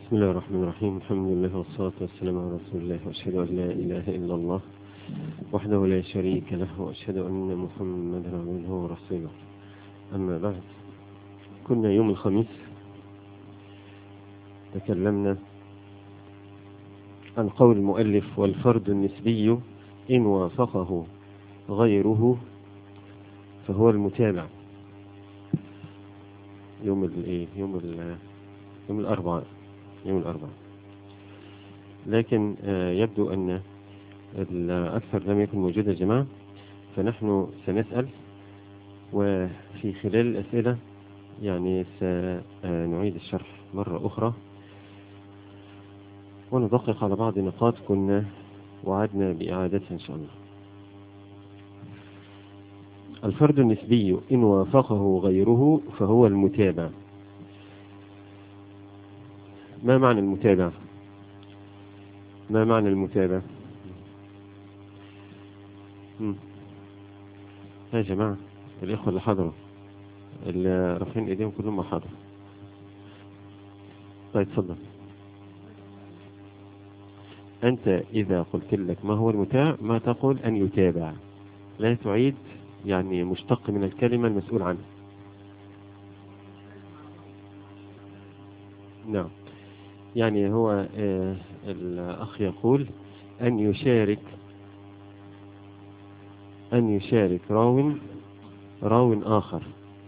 بسم الله الرحمن الرحيم. الحمد لله والصلاة والسلام على رسول الله، وأشهد أن لا إله إلا الله وحده لا شريك له، وأشهد أن محمدا عبده ورسوله. أما بعد، كنا يوم الخميس تكلمنا عن قول المؤلف: والفرد النسبي إن وافقه غيره فهو المتابع. يوم الأربعاء. لكن يبدو أن الأكثر لم يكن موجود يا جماعة، فنحن سنسأل، وفي خلال الأسئلة يعني سنعيد الشرح مرة أخرى وندقق على بعض النقاط كنا وعدنا بإعادتها إن شاء الله. الفرد النسبي إن وافقه غيره فهو المتابع. ما معنى المتابع؟ يا جماعة، الإخوة اللي حضروا، اللي رافعين إيديهم كلهم ما حضروا. طيب اتفضل. أنت إذا قلت لك ما هو المتابع ما تقول أن يتابع، لا تعيد يعني مشتق من الكلمة المسؤول عنها. نعم، يعني هو الأخ يقول أن يشارك راو آخر،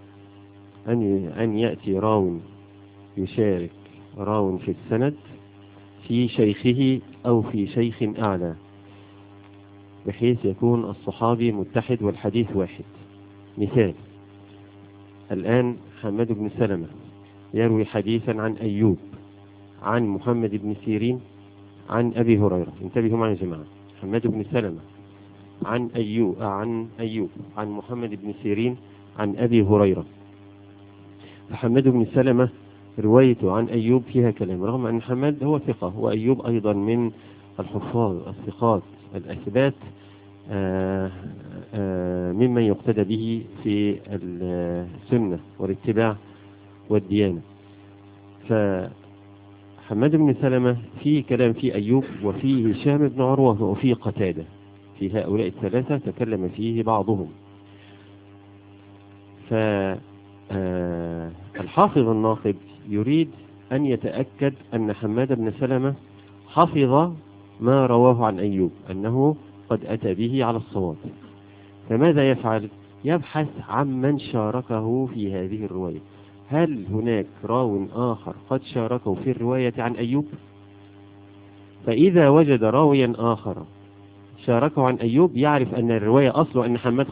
أن يأتي راو يشارك راو في السند في شيخه أو في شيخ أعلى، بحيث يكون الصحابي متحد والحديث واحد. مثال: الآن حماد بن سلمة يروي حديثا عن أيوب عن محمد بن سيرين عن أبي هريرة. انتبهوا معي يا جماعة. حماد بن سلمة عن أيوب عن محمد بن سيرين عن أبي هريرة. فحماد بن سلمة روايته عن أيوب فيها كلام، رغم أن حماد هو ثقة، وأيوب أيضا من الحفاظ الثقات الأثبات، ممن يقتدى به في السنة والاتباع والديانة. فحماد بن سلمة فيه كلام في أيوب، وفيه هشام بن عروة، وفيه قتادة. في هؤلاء الثلاثة تكلم فيه بعضهم. فالحافظ الناقد يريد أن يتأكد أن حماد بن سلمة حفظ ما رواه عن أيوب، أنه قد أتى به على الصواب. فماذا يفعل؟ يبحث عن من شاركه في هذه الرواية. هل هناك راو آخر قد شاركه في الرواية عن أيوب؟ فإذا وجد راويا آخر شاركه عن أيوب، يعرف أن الرواية أصله أن حماد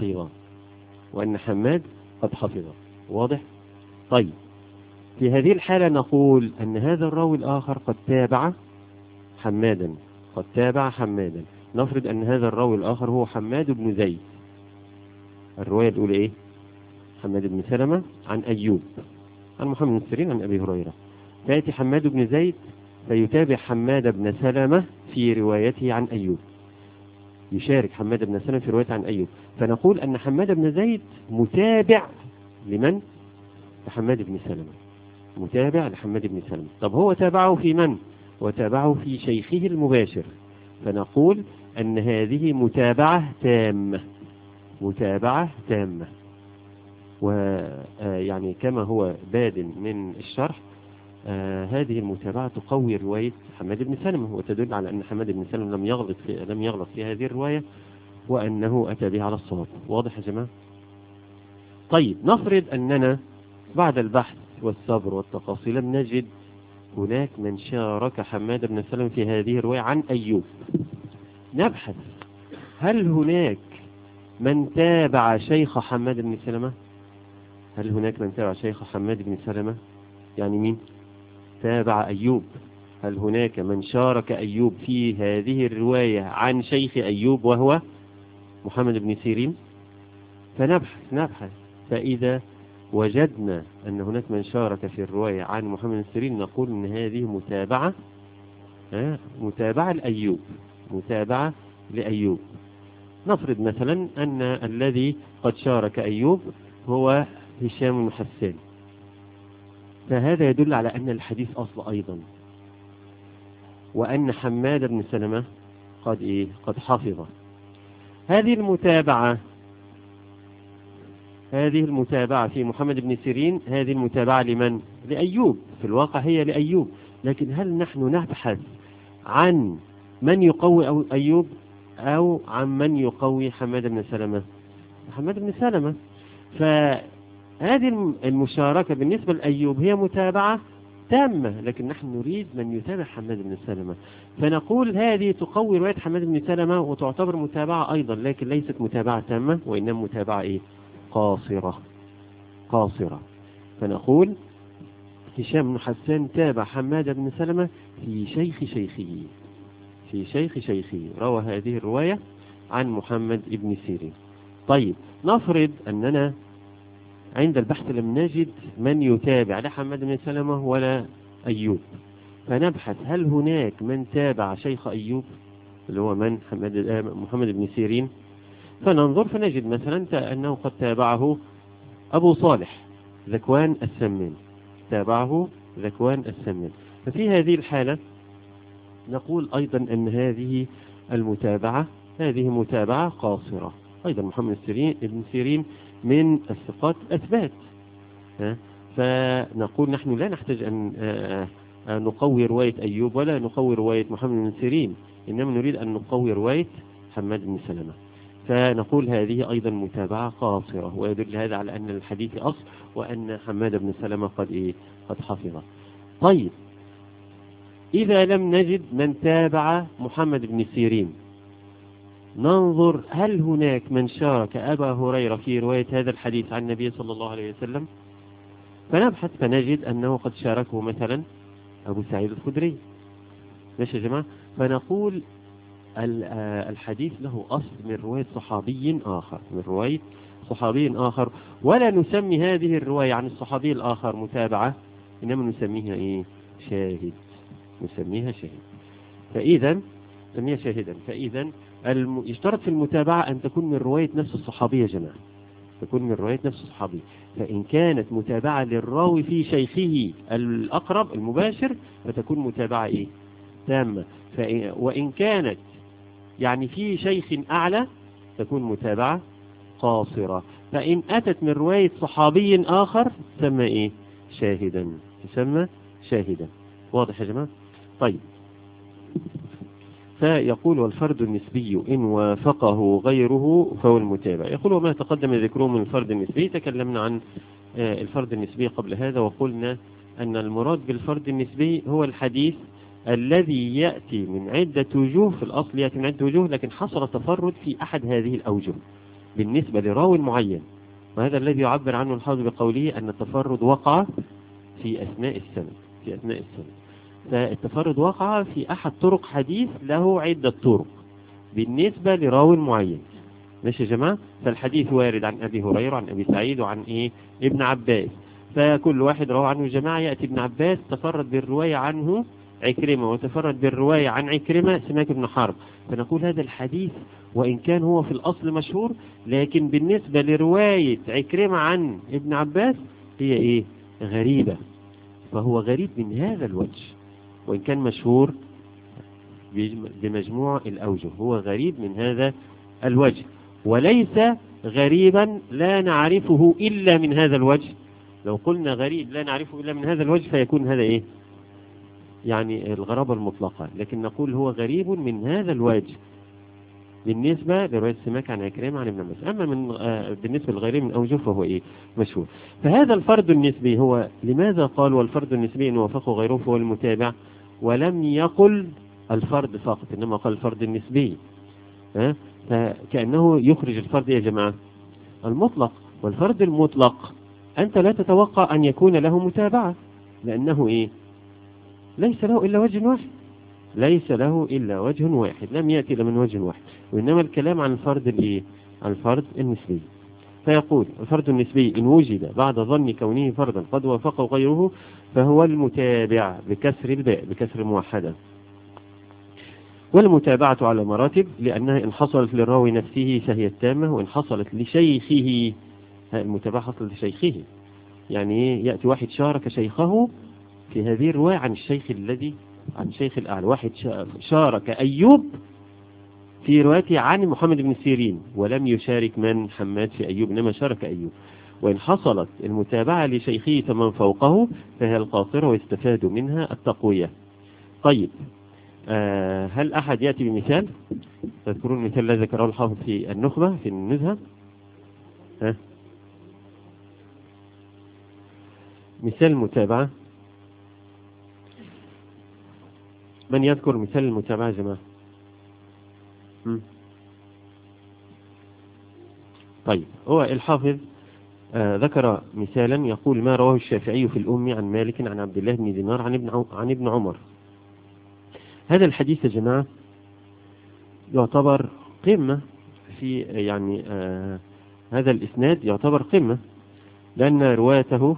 قد حفظ. واضح؟ طيب، في هذه الحالة نقول أن هذا الراوي الآخر قد تابع حمادا. نفرض أن هذا الراوي الآخر هو حماد بن زيد. الرواية الأولى إيه؟ حماد بن سلمة عن أيوب عن محمد بن سيرين عن أبي هريرة. فيأتي حماد بن زيد فيتابع حماد بن سلمة في روايته عن أيوب، يشارك حماد بن سلمة في روايته عن أيوب. فنقول أن حماد بن زيد متابع لمن؟ لحماد بن سلمة. طب هو تابعه في من؟ وتابعه في شيخه المباشر. فنقول أن هذه متابعة تامة. ويعني كما هو باد من الشرح، هذه المتابعة تقوي رواية حماد بن سلمة، وتدل على أن حماد بن سلمة لم يغلط في هذه الرواية، وأنه أتى بها على الصواب. واضح يا جماعة؟ طيب، نفرض أننا بعد البحث والصبر والتقاصي لم نجد هناك من شارك حماد بن سلمة في هذه الرواية عن أيوب. نبحث هل هناك من تابع شيخ حماد بن سلمة؟ يعني مين تابع أيوب؟ هل هناك من شارك أيوب في هذه الرواية عن شيخ أيوب وهو محمد بن سيرين؟ فنبحث، فإذا وجدنا أن هناك من شارك في الرواية عن محمد بن سيرين، نقول أن هذه متابعة لأيوب. نفرض مثلا أن الذي قد شارك أيوب هو هشام بن حسان، فهذا يدل على أن الحديث أصل أيضا، وأن حماد بن سلمة قد حفظ. هذه المتابعة في محمد بن سيرين، هذه المتابعة لمن؟ لأيوب، في الواقع هي لأيوب. لكن هل نحن نبحث عن من يقوي أو أيوب أو عن من يقوي حماد بن سلمة؟ حماد بن سلمة. فهذه المشاركة بالنسبة لأيوب هي متابعة تامة، لكن نحن نريد من يتابع حماد بن سلمة، فنقول هذه تقوي رواية حماد بن سلمة وتعتبر متابعة أيضا، لكن ليست متابعة تامة، وإنما متابعة قاصرة. فنقول هشام بن حسان تابع حماد بن سلمة في شيخ شيخه، روى هذه الرواية عن محمد بن سيرين. طيب، نفرض أننا عند البحث لم نجد من يتابع لا حماد بن سلمة ولا أيوب، فنبحث هل هناك من تابع شيخ أيوب اللي هو من محمد بن سيرين، فننظر فنجد مثلا أنه قد تابعه أبو صالح ذكوان السمان، ففي هذه الحالة نقول أيضا أن هذه المتابعة متابعة قاصرة. أيضا محمد بن سيرين من الثقات أثبات، فنقول نحن لا نحتاج أن نقوي رواية أيوب ولا نقوي رواية محمد بن سيرين، إنما نريد أن نقوي رواية حماد بن سلمة، فنقول هذه أيضا متابعة قاصرة، ويدل هذا على أن الحديث أصل وأن حماد بن سلمة قد حفظ. طيب، إذا لم نجد من تابع محمد بن سيرين، ننظر هل هناك من شارك أبا هريرة في رواية هذا الحديث عن النبي صلى الله عليه وسلم، فنبحث فنجد أنه قد شاركه مثلا أبو سعيد الخدري. ماشي يا جماعة؟ فنقول الحديث له أصل من رواية صحابي آخر، ولا نسمي هذه الرواية عن الصحابي الآخر متابعة، إنما نسميها شاهد، فإذا نسميها شاهدا. فإذا يشترط في المتابعة أن تكون من رواية نفس الصحابي يا جماعة، فإن كانت متابعة للراوي في شيخه الأقرب المباشر فتكون متابعة تامة، وإن كانت يعني في شيخ أعلى تكون متابعة قاصرة. فإن أتت من رواية صحابي آخر تسمى شاهدا. واضح يا جماعة؟ طيب، فيقول والفرد النسبي إن وافقه غيره فهو المتابع. يقول وما تقدم ذكره من الفرد النسبي، تكلمنا عن الفرد النسبي قبل هذا، وقلنا أن المراد بالفرد النسبي هو الحديث الذي يأتي من عدة وجوه، في الأصل يأتي من عدة وجوه لكن حصل تفرد في أحد هذه الأوجه بالنسبة لراوي معين، وهذا الذي يعبر عنه الحافظ بقوله أن التفرد وقع في أثناء السند. فالتفرد وقع في أحد طرق حديث له عدة طرق بالنسبة لراوي معين. ماشي يا جماعة؟ فالحديث وارد عن أبي هريرة عن أبي سعيد وعن ابن عباس، فكل واحد روى عنه جماعة، يأتي ابن عباس تفرد بالرواية عنه عكرمة، وتفرد بالرواية عن عكرمة سماك بن حرب، فنقول هذا الحديث وإن كان هو في الأصل مشهور، لكن بالنسبة لرواية عكرمة عن ابن عباس هي غريبة، فهو غريب من هذا الوجه، وإن كان مشهور بمجموع الأوجه هو غريب من هذا الوجه، وليس غريبا لا نعرفه إلا من هذا الوجه. لو قلنا غريب لا نعرفه إلا من هذا الوجه فيكون هذا يعني الغرابة المطلقة، لكن نقول هو غريب من هذا الوجه بالنسبة لرواية سماك عن عكرمة عن ابن عباس. أما بالنسبة للغريب من أوجه فهو مشهور. فهذا الفرد النسبي هو لماذا قال والفرد النسبي إن وافقه غيره فهو المتابع، ولم يقل الفرد فقط إنما قال الفرد النسبي، فكأنه يخرج الفرد يا جماعة المطلق، والفرد المطلق أنت لا تتوقع أن يكون له متابعة، لأنه ليس له إلا وجه واحد، لم يأتي إلا من وجه واحد، وإنما الكلام عن الفرد النسبي. فيقول الفرد النسبي إن وجد بعد ظن كونه فردا قد وافقه غيره فهو المتابع بكسر الباء بكسر الموحدة. والمتابعة على مراتب، لأنها إن حصلت للراوي نفسه فهي التامة، وإن حصلت لشيخه المتابعة حصلت لشيخه، يعني يأتي واحد شارك شيخه في هذه الرواية عن الشيخ الذي عن شيخ الأعلى. واحد شارك أيوب في روايته عن محمد بن سيرين، ولم يشارك من حماد في أيوب، إنما شارك أيوب. وإن حصلت المتابعة لشيخه فمن فوقه فهي القاصرة ويستفاد منها التقوية. طيب، هل أحد يأتي بمثال؟ تذكرون المثال الذي ذكره الحافظ في النخبة في النزهة؟ مثال المتابعة، من يذكر مثال المتابعة يا جماعة؟ طيب، هو الحافظ ذكر مثالا يقول: ما رواه الشافعي في الأم عن مالك عن عبد الله بن دينار عن ابن عمر. هذا الحديث يا جماعة يعتبر قمة في يعني هذا الإسناد يعتبر قمة، لأن رواته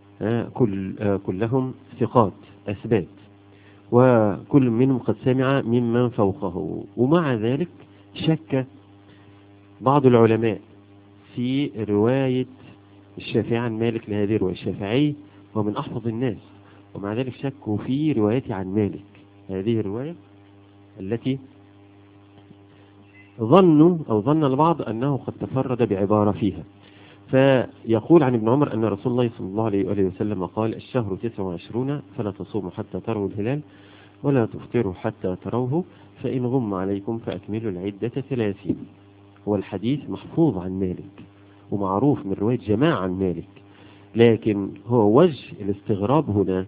كلهم ثقات أثبات، وكل منهم قد سمع ممن فوقه. ومع ذلك شك بعض العلماء في رواية الشافعي عن مالك لهذه الرواية. الشافعي هو من أحفظ الناس، ومع ذلك شكوا في روايته عن مالك، هذه الرواية التي ظن البعض أنه قد تفرد بعبارة فيها. فيقول عن ابن عمر أن رسول الله صلى الله عليه وآله وسلم قال: الشهر 29 فلا تصوموا حتى تروا الهلال ولا تفطروا حتى تروه، فإن غم عليكم فأكملوا العدة 30. هو الحديث محفوظ عن مالك ومعروف من رواية جماعة عن مالك، لكن هو وجه الاستغراب هنا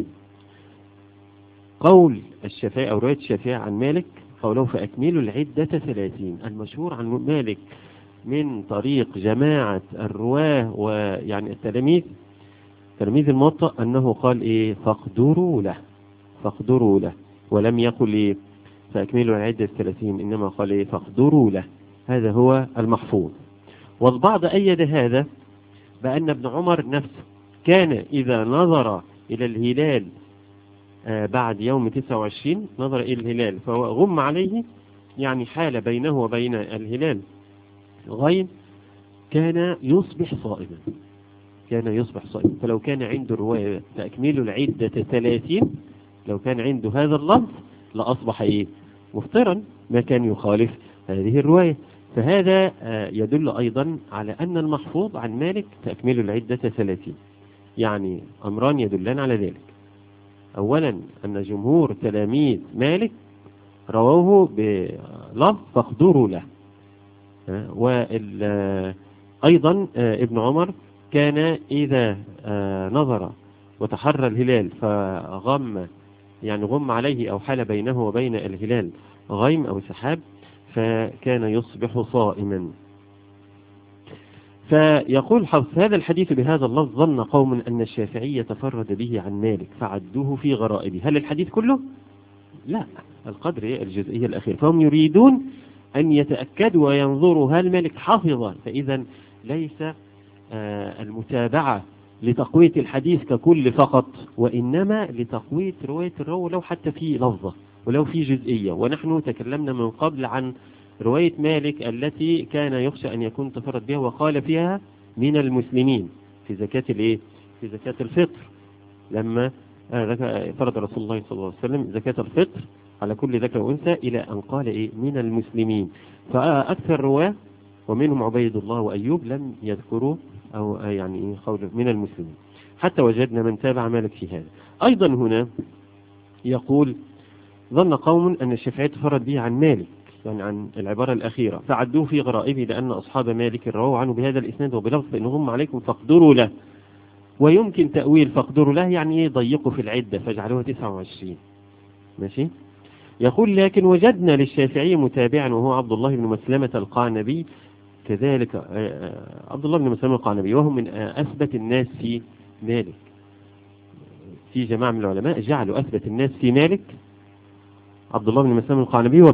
قول الشافعي أو رواية الشافعي عن مالك قوله فأكملوا العدة 30. المشهور عن مالك من طريق جماعة الرواه ويعني تلاميذ الموطأ أنه قال إيه؟ فاقدروا له، ولم يقل إيه فأكملوا العدة 30، إنما قال إيه فاقدروا له. هذا هو المحفوظ. والبعض أيد هذا بأن ابن عمر نفسه كان إذا نظر إلى الهلال بعد يوم 29 نظر إلى الهلال فهو غم عليه، يعني حال بينه وبين الهلال غيم، كان يصبح صائما. فلو كان عنده رواية تأكميل العدة 30، لو كان عنده هذا اللفظ لأصبح إيه مفطرا، ما كان يخالف هذه الرواية. فهذا يدل أيضا على أن المحفوظ عن مالك تأكميل العدة 30. يعني أمران يدلان على ذلك: أولا أن جمهور تلاميذ مالك رووه بلفظ فاقدروا له، وأيضا ابن عمر كان إذا نظر وتحرى الهلال فغم عليه أو حال بينه وبين الهلال غيم أو سحاب فكان يصبح صائما. فيقول حفظ هذا الحديث بهذا اللفظ ظن قوم أن الشافعي يتفرد به عن مالك فعدوه في غرائبه. هل الحديث كله؟ لا، القدر الجزئية الأخير. فهم يريدون أن يتأكدوا وينظروا هل مالك حافظ، فإذا ليس المتابعة لتقوية الحديث ككل فقط، وإنما لتقوية رواية الراوي لو حتى في لفظة ولو في جزئية. ونحن تكلمنا من قبل عن رواية مالك التي كان يخشى أن يكون تفرد بها وقال فيها من المسلمين في زكاة في زكاة الفطر، لما فرض رسول الله صلى الله عليه وسلم زكاة الفطر على كل ذكر وأنثى إلى أن قال من المسلمين. فأكثر رواه ومنهم عبيد الله وأيوب لم يذكروا أو يعني قول من المسلمين، حتى وجدنا من تابع مالك في هذا. أيضا هنا يقول ظن قوم أن الشافعي تفرد به عن مالك، يعني عن العبارة الأخيرة، فعدوه في غرائبه لأن أصحاب مالك رووا عنه بهذا الإسناد وبلفظ فإنهم عليكم فاقدروا له. ويمكن تأويل فاقدروا له يعني ضيقوا في العدة فاجعلوها 29. ماشي. يقول لكن وجدنا للشافعي متابعا وهو عبد الله بن مسلمة القعنبي، كذلك عبد الله بن مسلمة القعنبي، وهم من أثبت الناس في مالك. في جماعة من العلماء جعلوا أثبت الناس في مالك عبد الله بن مسلمة القعنبي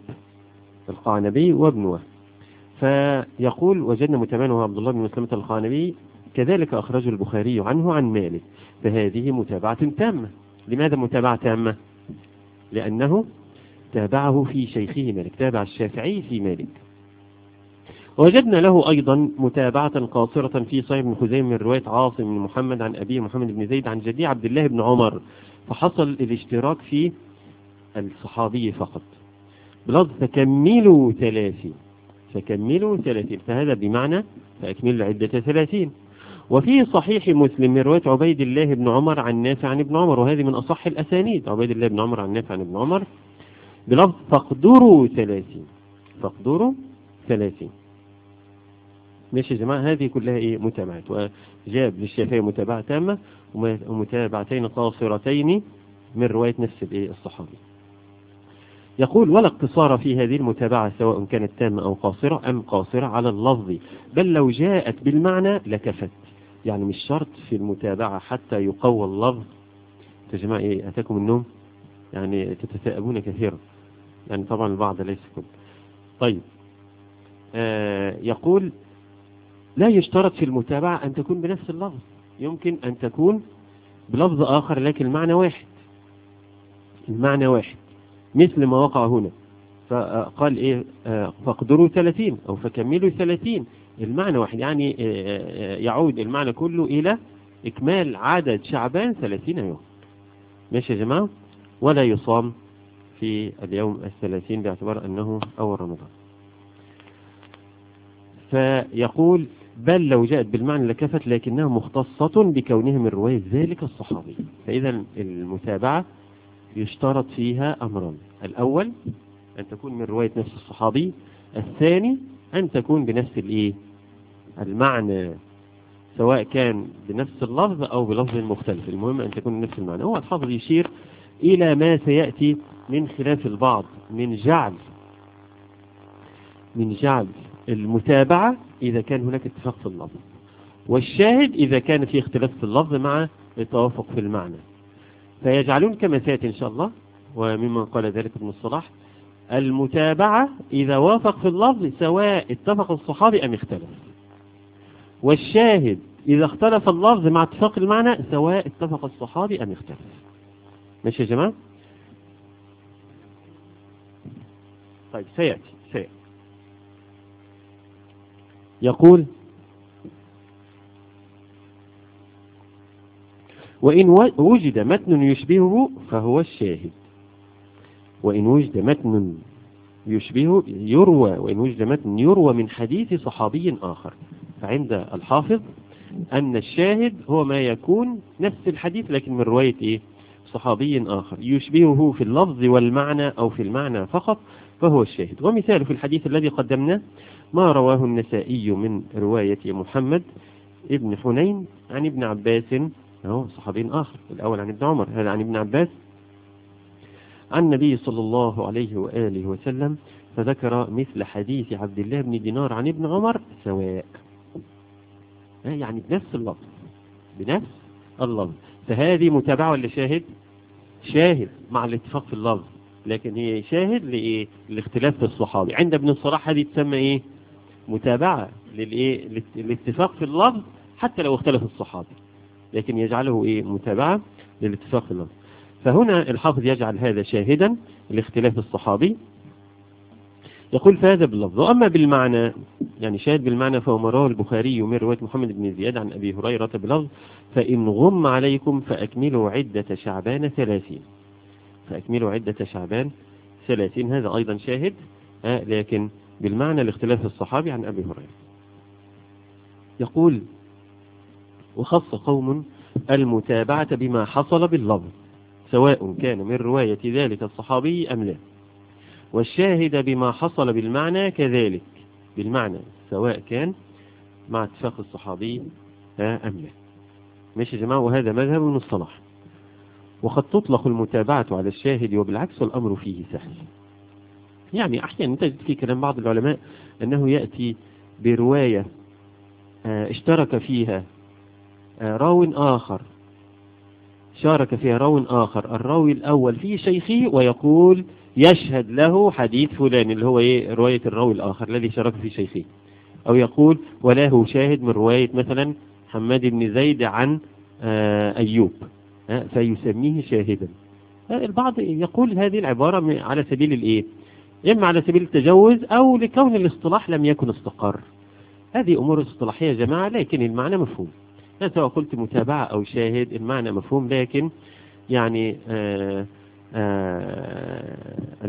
وابن وهب. فيقول وجدنا متابعا وهو عبد الله بن مسلمة القعنبي، كذلك أخرج البخاري عنه عن مالك، فهذه متابعة تامة. لماذا متابعة تامة؟ لأنه تابعه في شيخه مالك، تابع الشافعي في مالك. وجدنا له أيضا متابعة قاصرة في صحيح بن خزيمة من رواية عاصم بن محمد عن أبيه محمد بن زيد عن جدي عبد الله بن عمر، فحصل الاشتراك في الصحابي فقط بلفظ فكملوا 30. فكملوا 30، فهذا بمعنى فأكملوا عدة 30. وفي صحيح مسلم من رواية عبيد الله بن عمر عن نافع عن ابن عمر، وهذه من أصح الأسانيد، عبيد الله بن عمر عن نافع عن ابن عمر بلفظ فاقدروا 30. فاقدروا 30. ماشي يا جماعة، هذه كلها ايه متابعات، وجاب للشافعي متابعة تامة ومتابعتين قاصرتين من رواية نفس الايه الصحابي. يقول ولا اقتصار في هذه المتابعة سواء كانت تامة أو قاصرة أم قاصرة على اللفظ، بل لو جاءت بالمعنى لكفت. يعني مش شرط في المتابعة حتى يقوى اللفظ. يا جماعة ايه أتاكم النوم؟ يعني تتثاءبون كثيرا، يعني طبعا البعض ليس كل. طيب يقول لا يشترط في المتابعة أن تكون بنفس اللفظ، يمكن أن تكون بلفظ آخر لكن المعنى واحد. المعنى واحد مثل ما وقع هنا، فقال إيه فاقدروا 30 أو فكملوا 30، المعنى واحد، يعني يعود المعنى كله إلى إكمال عدد شعبان 30 يوم. ماشي يا جماعة، ولا يصام في اليوم 30 باعتبار أنه أول رمضان. فيقول بل لو جاءت بالمعنى لكفت، لكنها مختصة بكونها من رواية ذلك الصحابي. فإذا المتابعة يشترط فيها أمران: الأول أن تكون من رواية نفس الصحابي، الثاني أن تكون بنفس الإيه المعنى، سواء كان بنفس اللفظ أو بلفظ مختلف، المهم أن تكون بنفس المعنى. هو الحافظ يشير إلى ما سيأتي من خلاف البعض من جعل المتابعة إذا كان هناك اتفاق في اللفظ، والشاهد إذا كان في اختلاف في اللفظ مع التوافق في المعنى. فيجعلون كما سيأتي إن شاء الله، وممن قال ذلك ابن الصلاح: المتابعة إذا وافق في اللفظ سواء اتفق الصحابي أم اختلف، والشاهد إذا اختلف اللفظ مع اتفاق المعنى سواء اتفق الصحابي أم اختلف. ماشي يا جماعة؟ طيب سيأتي. يقول وإن وجد متن يشبهه فهو الشاهد. وإن وجد متن يشبهه يروى، وإن وجد متن يروى من حديث صحابي آخر. فعند الحافظ أن الشاهد هو ما يكون نفس الحديث لكن من رواية إيه؟ صحابي آخر يشبهه في اللفظ والمعنى أو في المعنى فقط، فهو الشاهد. ومثال في الحديث الذي قدمناه ما رواه النسائي من رواية محمد ابن حنين عن ابن عباس، هو صحابي آخر، الأول عن ابن عمر، هذا عن ابن عباس عن النبي صلى الله عليه وآله وسلم، فذكر مثل حديث عبد الله بن دينار عن ابن عمر سواء، يعني بنفس اللفظ. فهذه متابعة ولا شاهد؟ شاهد مع الاتفاق في اللفظ، لكن هي شاهد لإيه؟ الاختلاف في الصحابي. عند ابن الصلاح هذه تسمى إيه؟ متابعة للإيه؟ الاتفاق في اللفظ حتى لو اختلف الصحابي، لكن يجعله إيه؟ متابعة للاتفاق في اللفظ. فهنا الحافظ يجعل هذا شاهدا لاختلاف الصحابي. يقول فهذا باللفظ. وأما بالمعنى، يعني شاهد بالمعنى، فهو ما رواه البخاري من رواية محمد بن زياد عن أبي هريرة بلفظ فإن غم عليكم فأكملوا عدة شعبان 30. فأكملوا عدة شعبان 30، هذا أيضا شاهد لكن بالمعنى لاختلاف الصحابي عن أبي هريرة. يقول وخص قوم المتابعة بما حصل باللفظ سواء كان من رواية ذلك الصحابي أم لا، والشاهد بما حصل بالمعنى كذلك بالمعنى سواء كان مع اتفاق الصحابي أم لا. ماشي يا جماعة، وهذا مذهب من الصلاح. وقد تطلق المتابعة على الشاهد وبالعكس الأمر فيه سهل. يعني أحيانا تجد في كلام بعض العلماء أنه يأتي برواية اشترك فيها راو آخر، شارك فيها راو آخر، الراوي الأول في شيخه، ويقول يشهد له حديث فلان اللي هو إيه؟ رواية الراوي الآخر الذي شارك في شيخه، أو يقول وله شاهد من رواية مثلا حماد بن زيد عن أيوب فيسميه شاهدا. البعض يقول هذه العبارة على سبيل الإيه؟ إما على سبيل التجوز أو لكون الاصطلاح لم يكن استقر. هذه أمور اصطلاحية يا جماعة، لكن المعنى مفهوم. سواء قلت متابعة أو شاهد المعنى مفهوم، لكن يعني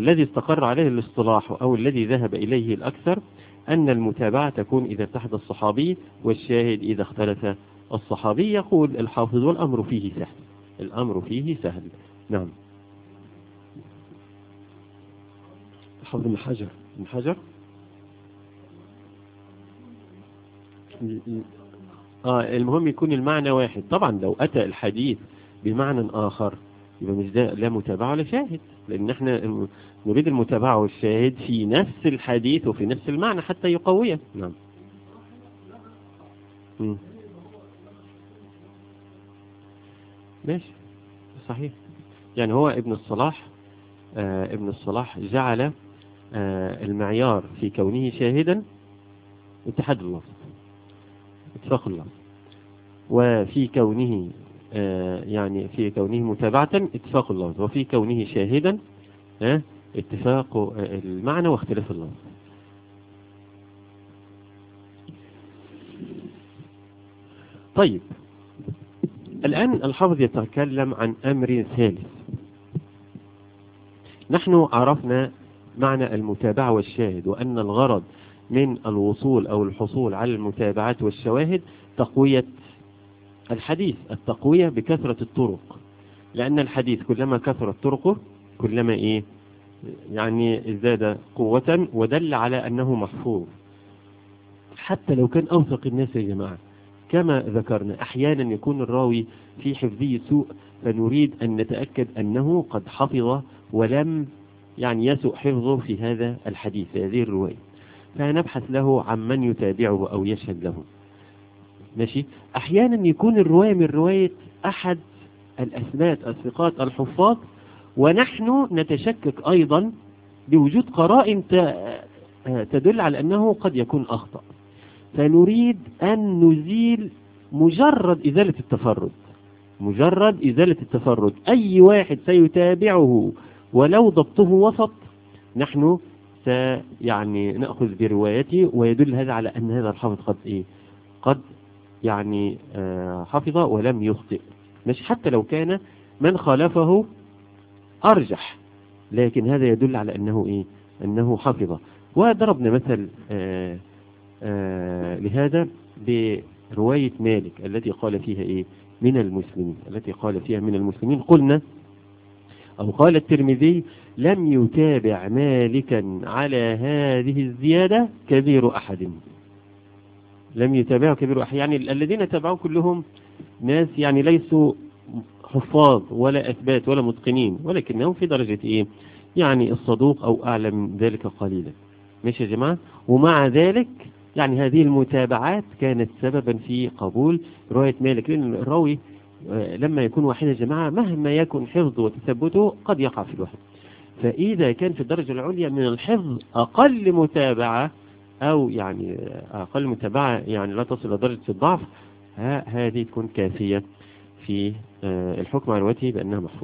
الذي استقر عليه الاصطلاح أو الذي ذهب إليه الأكثر أن المتابعة تكون إذا اتحد الصحابي والشاهد إذا اختلف الصحابي. يقول الحافظ والأمر فيه سهل، الأمر فيه سهل. نعم. حافظ ابن حجر، ابن حجر المهم يكون المعنى واحد. طبعا لو أتى الحديث بمعنى آخر يبقى مش ده لا متابعة ولا شاهد، لأن احنا نريد المتابعة والشاهد في نفس الحديث وفي نفس المعنى حتى يقويه. نعم. ماشي، صحيح. يعني هو ابن الصلاح جعل المعيار في كونه شاهدا اتحاد اللفظ، اتفاق اللفظ، وفي كونه يعني في كونه متابعة اتفاق اللفظ، وفي كونه شاهدا اتفاق المعنى واختلاف اللفظ. طيب الآن الحافظ يتكلم عن أمر ثالث. نحن عرفنا معنى المتابعة والشاهد، وأن الغرض من الوصول أو الحصول على المتابعات والشواهد تقوية الحديث، التقوية بكثرة الطرق، لأن الحديث كلما كثرت طرقه كلما يعني ازداد قوة ودل على أنه محفوظ. حتى لو كان أوثق الناس يا جماعة، كما ذكرنا أحيانا يكون الراوي في حفظه سوء، فنريد أن نتأكد أنه قد حفظ ولم يعني يسوء حفظه في هذا الحديث، في هذه الرواية، فنبحث له عن من يتابعه أو يشهد له. ماشي. أحيانا يكون الرواية من رواية أحد الأثبات الثقات الحفاظ، ونحن نتشكك أيضا بوجود قرائن تدل على أنه قد يكون أخطأ، فنريد أن نزيل مجرد إزالة التفرد. أي واحد سيتابعه ولو ضبطه وسط نحن يعني نأخذ بروايته، ويدل هذا على أن هذا الحافظ قد يعني حفظ ولم يخطئ، مش حتى لو كان من خالفه أرجح، لكن هذا يدل على أنه أنه حفظ. وضربنا مثل لهذا برواية مالك التي قال فيها من المسلمين، قلنا أو قال الترمذي لم يتابع مالكا على هذه الزيادة كبير أحد. لم يتابعه كبير أحد، يعني الذين تابعوا كلهم ناس يعني ليسوا حفاظ ولا أثبات ولا متقنين، ولكنهم في درجة يعني الصدوق أو أعلى من ذلك قليلا. ماشي يا جماعة. ومع ذلك يعني هذه المتابعات كانت سببا في قبول رواية مالك، لأن الراوي لما يكون واحد يا جماعة مهما يكن حفظه وتثبته قد يقع في الوهم، فإذا كان في الدرجة العليا من الحفظ أقل متابعة أو يعني أقل متابعة يعني لا تصل إلى درجة الضعف، هذه تكون كافية في الحكم على روايته بأنها محفوظ.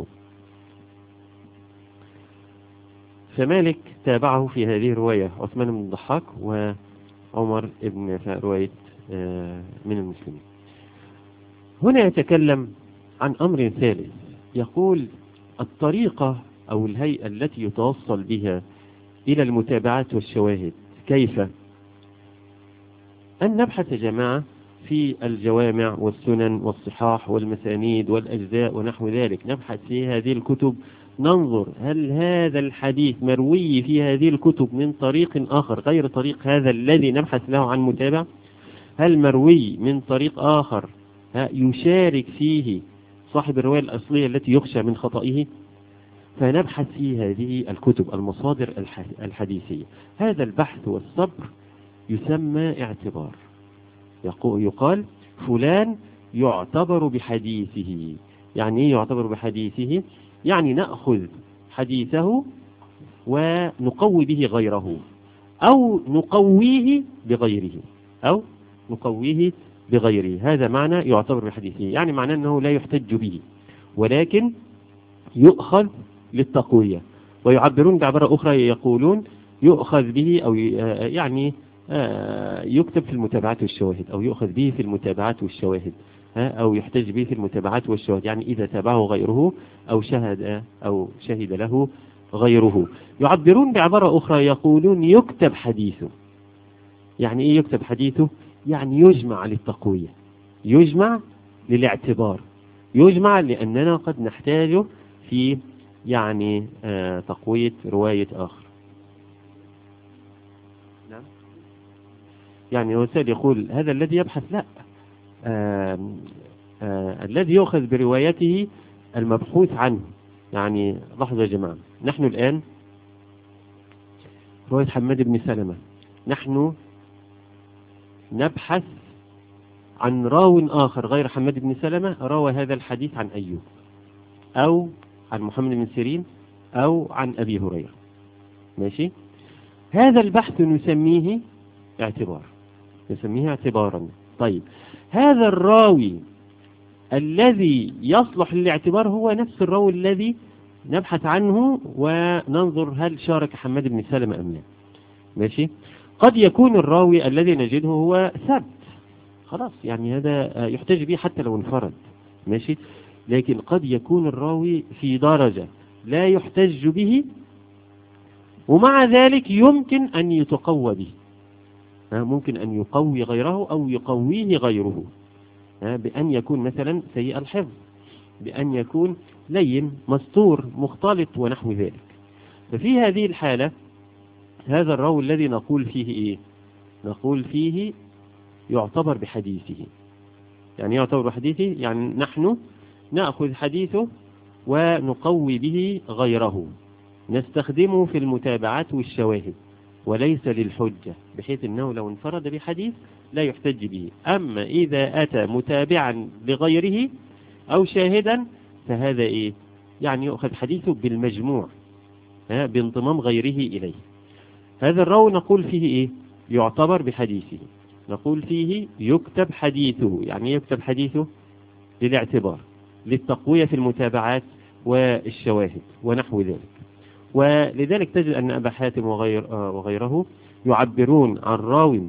فمالك تابعه في هذه الرواية عثمان بن الضحاك وعمر بن رواية من المسلمين. هنا يتكلم عن أمر ثالث، يقول الطريقة أو الهيئة التي يتوصل بها إلى المتابعات والشواهد كيف؟ أن نبحث يا جماعة في الجوامع والسنن والصحاح والمسانيد والأجزاء ونحو ذلك، نبحث في هذه الكتب، ننظر هل هذا الحديث مروي في هذه الكتب من طريق آخر غير طريق هذا الذي نبحث له عن متابع، هل مروي من طريق آخر يشارك فيه صاحب الرواية الأصلية التي يخشى من خطئه، فنبحث في هذه الكتب المصادر الحديثية. هذا البحث والصبر يسمى اعتبار. يقال فلان يعتبر بحديثه. يعني ايه يعتبر بحديثه؟ يعني نأخذ حديثه ونقوي به غيره أو نقويه بغيره، هذا معنى يعتبر بحديثه. يعني معناه أنه لا يحتج به ولكن يؤخذ للتقوية. ويعبرون بعبارة أخرى يقولون يؤخذ به أو يعني يكتب في المتابعات والشواهد، أو يؤخذ به في المتابعات والشواهد، أو يحتج به في المتابعات والشواهد. يعني إذا تابعه غيره أو شهد له غيره. يعبرون بعبارة أخرى يقولون يكتب حديثه. يعني إيه يكتب حديثه؟ يعني يجمع للتقوية، يجمع للاعتبار، يجمع لأننا قد نحتاجه في يعني تقوية رواية آخر. نعم. يعني هو سيد يقول هذا الذي يبحث، لا، الذي يؤخذ بروايته المبحوث عنه. يعني لحظة يا جماعة، نحن الآن رواية حماد بن سلمة، نحن نبحث عن راو آخر غير حماد بن سلمة روى هذا الحديث عن أيوب أو عن محمد بن سيرين أو عن أبي هريرة. ماشي، هذا البحث نسميه اعتبار، نسميه اعتبارا. طيب، هذا الراوي الذي يصلح للاعتبار هو نفس الراوي الذي نبحث عنه وننظر هل شارك حماد بن سلمة أم لا. ماشي، قد يكون الراوي الذي نجده هو ثبت، خلاص، يعني هذا يحتاج به حتى لو انفرد. ماشي، لكن قد يكون الراوي في درجة لا يحتج به، ومع ذلك يمكن أن يتقوى به، ممكن أن يقوي غيره أو يقويه غيره، بأن يكون مثلا سيء الحفظ، بأن يكون لين مستور مختلط ونحو ذلك. ففي هذه الحالة هذا الراوي الذي نقول فيه إيه؟ نقول فيه يعتبر بحديثه. يعني يعتبر بحديثه، يعني نحن نأخذ حديثه ونقوي به غيره، نستخدمه في المتابعات والشواهد وليس للحجة، بحيث أنه لو انفرد بحديث لا يحتج به. أما إذا أتى متابعا لغيره أو شاهدا فهذا إيه؟ يعني يؤخذ حديثه بالمجموع، بانضمام غيره إليه. هذا الراوي نقول فيه إيه؟ يعتبر بحديثه، نقول فيه يكتب حديثه. يعني يكتب حديثه للاعتبار، للتقوية في المتابعات والشواهد ونحو ذلك. ولذلك تجد أن أبا حاتم وغيره يعبرون عن راو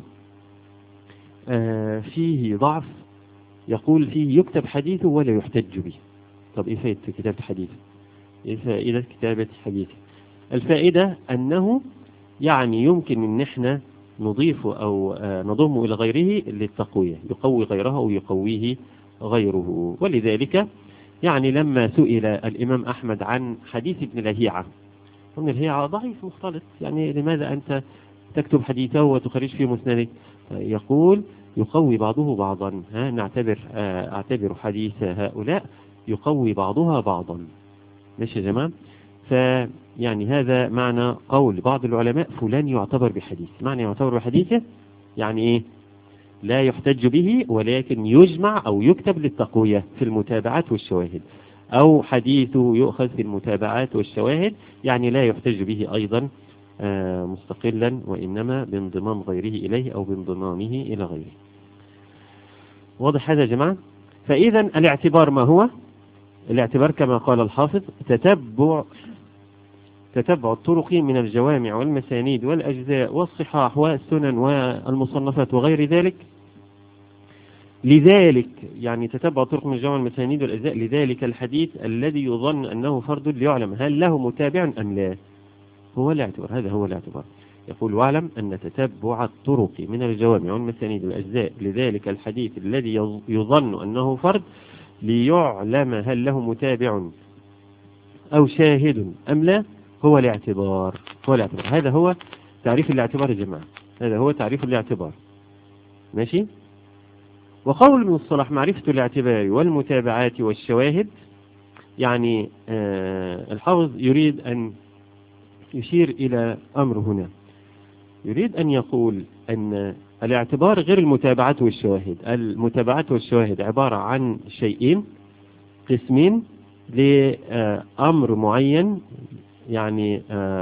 فيه ضعف، يقول فيه يكتب حديثه ولا يحتج به. طب إيه فائدة كتابة حديثه؟ إيه فائدة كتابة حديثه؟ الفائدة أنه يعني يمكن أن احنا نضيفه أو نضمه إلى غيره للتقوية، يقوي غيره أو يقويه غيره. ولذلك يعني لما سئل الإمام أحمد عن حديث ابن لهيعة، ابن لهيعة ضعيف مختلط، يعني لماذا أنت تكتب حديثه وتخرج فيه مسندك؟ يقول يقوي بعضه بعضا، أعتبر حديث هؤلاء يقوي بعضها بعضا. ماشي يا جماعة؟ فيعني هذا معنى قول بعض العلماء فلان يعتبر بحديث. معنى يعتبر بحديثه يعني إيه؟ لا يحتج به ولكن يجمع أو يكتب للتقوية في المتابعات والشواهد، أو حديثه يؤخذ في المتابعات والشواهد، يعني لا يحتج به أيضا مستقلا، وإنما بانضمام غيره إليه أو بانضمامه إلى غيره. واضح هذا يا جماعة؟ فإذا الاعتبار ما هو؟ الاعتبار كما قال الحافظ تتبع الطرق من الجوامع والمسانيد والأجزاء والصحاح والسنن والمصنفات وغير ذلك. لذلك يعني تتبع الطرق من الجوامع والمسانيد والأجزاء لذلك الحديث الذي يظن أنه فرد ليعلم هل له متابع أم لا، هو الاعتبار. هذا هو الاعتبار. يقول واعلم أن تتبع الطرق من الجوامع والمسانيد والأجزاء لذلك الحديث الذي يظن أنه فرد ليعلم هل له متابع أو شاهد أم لا هو الاعتبار. هو الاعتبار. هذا هو تعريف الاعتبار يا جماعة، هذا هو تعريف الاعتبار. ماشي. وقول من الصلاح معرفة الاعتبار والمتابعات والشواهد. يعني الحافظ يريد أن يشير إلى أمر هنا، يريد أن يقول أن الاعتبار غير المتابعات والشواهد. المتابعات والشواهد عبارة عن شيئين، قسمين لأمر معين، يعني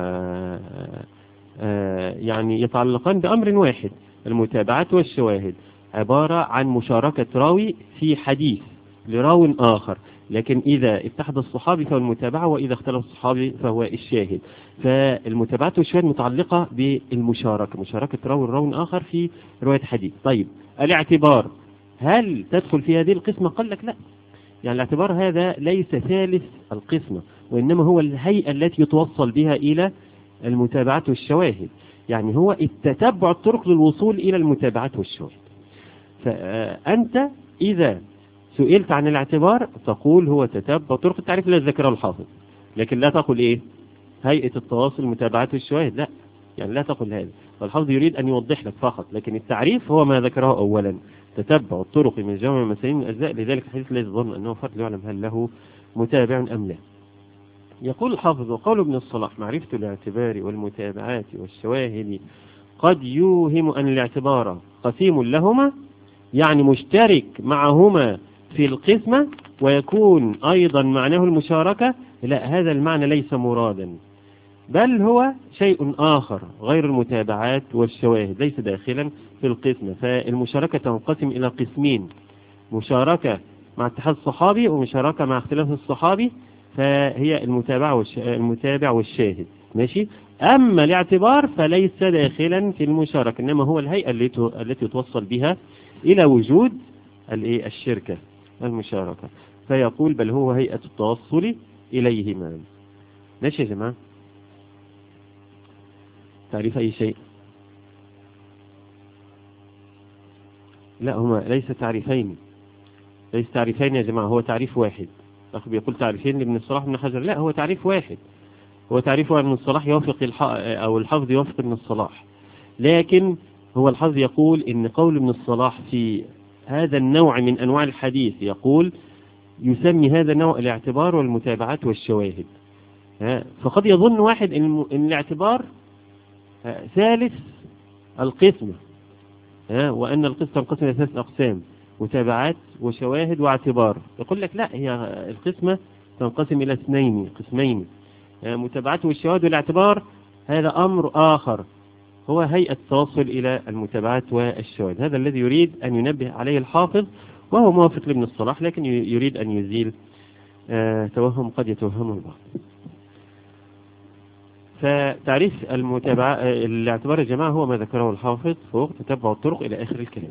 يعني يتعلقان بأمر واحد. المتابعات والشواهد عبارة عن مشاركة راوي في حديث لراو آخر، لكن إذا اتحد الصحابي فهو المتابعة، وإذا اختلف الصحابي فهو الشاهد. فالمتابعات والشواهد متعلقة بالمشاركة، مشاركة راوي آخر في رواية حديث. طيب الاعتبار هل تدخل في هذه القسمة؟ قال لك لا، يعني الاعتبار هذا ليس ثالث القسمة، وإنما هو الهيئة التي يتوصل بها إلى المتابعات والشواهد. يعني هو التتبع الطرق للوصول إلى المتابعات والشواهد. فأنت إذا سئلت عن الاعتبار تقول هو تتبع طرق التعريف الذي ذكره الحافظ، لكن لا تقل إيه هيئة التواصل المتابعات والشواهد، لا، يعني لا تقل هذا. والحافظ يريد أن يوضح لك فقط، لكن التعريف هو ما ذكره أولا، تتبع الطرق من جمع المسائل من الأجزاء. لذلك الحديث الذي ظن أنه فرد يعلم هل له متابع أم لا. يقول الحافظ: وقول ابن الصلاح: معرفة الاعتبار والمتابعات والشواهد قد يوهم أن الاعتبار قسيم لهما، يعني مشترك معهما في القسمة، ويكون أيضا معناه المشاركة. لا، هذا المعنى ليس مرادا، بل هو شيء آخر غير المتابعات والشواهد، ليس داخلا في القسمة. فالمشاركة تنقسم إلى قسمين: مشاركة مع اتحاد الصحابي ومشاركة مع اختلاف الصحابي، فهي المتابع والشاهد. ماشي. أما الاعتبار فليس داخلا في المشاركة، إنما هو الهيئة التي توصل بها إلى وجود الشركة المشاركة. فيقول: بل هو هيئة التوصل إليهما. ماشي يا جماعة؟ تعريف أي شيء؟ لا، هما ليس تعريفين، ليس تعريفين يا جماعة، هو تعريف واحد. أخي بيقول تعريفين لابن الصلاح وابن حجر، لا، هو تعريف واحد. هو تعريف ابن الصلاح يوافق أو الحافظ يوافق ابن الصلاح، لكن هو الحافظ يقول إن قول ابن الصلاح في هذا النوع من أنواع الحديث يقول يسمي هذا النوع الاعتبار والمتابعات والشواهد. فقد يظن واحد إن الاعتبار ثالث القسمة، وأن القسمة تنقسم إلى 3 أقسام: متابعات وشواهد واعتبار. يقول لك لا، هي القسمة تنقسم إلى 2 قسمين: متابعات والشواهد والاعتبار. هذا أمر آخر، هو هيئة التوصل إلى المتابعات والشواهد. هذا الذي يريد أن ينبه عليه الحافظ، وهو موافق لابن الصلاح، لكن يريد أن يزيل توهم قد يتوهمه البعض. فتعريف الاعتبار يا جماعة هو ما ذكره الحافظ فوق: تتبع الطرق إلى آخر الكلام.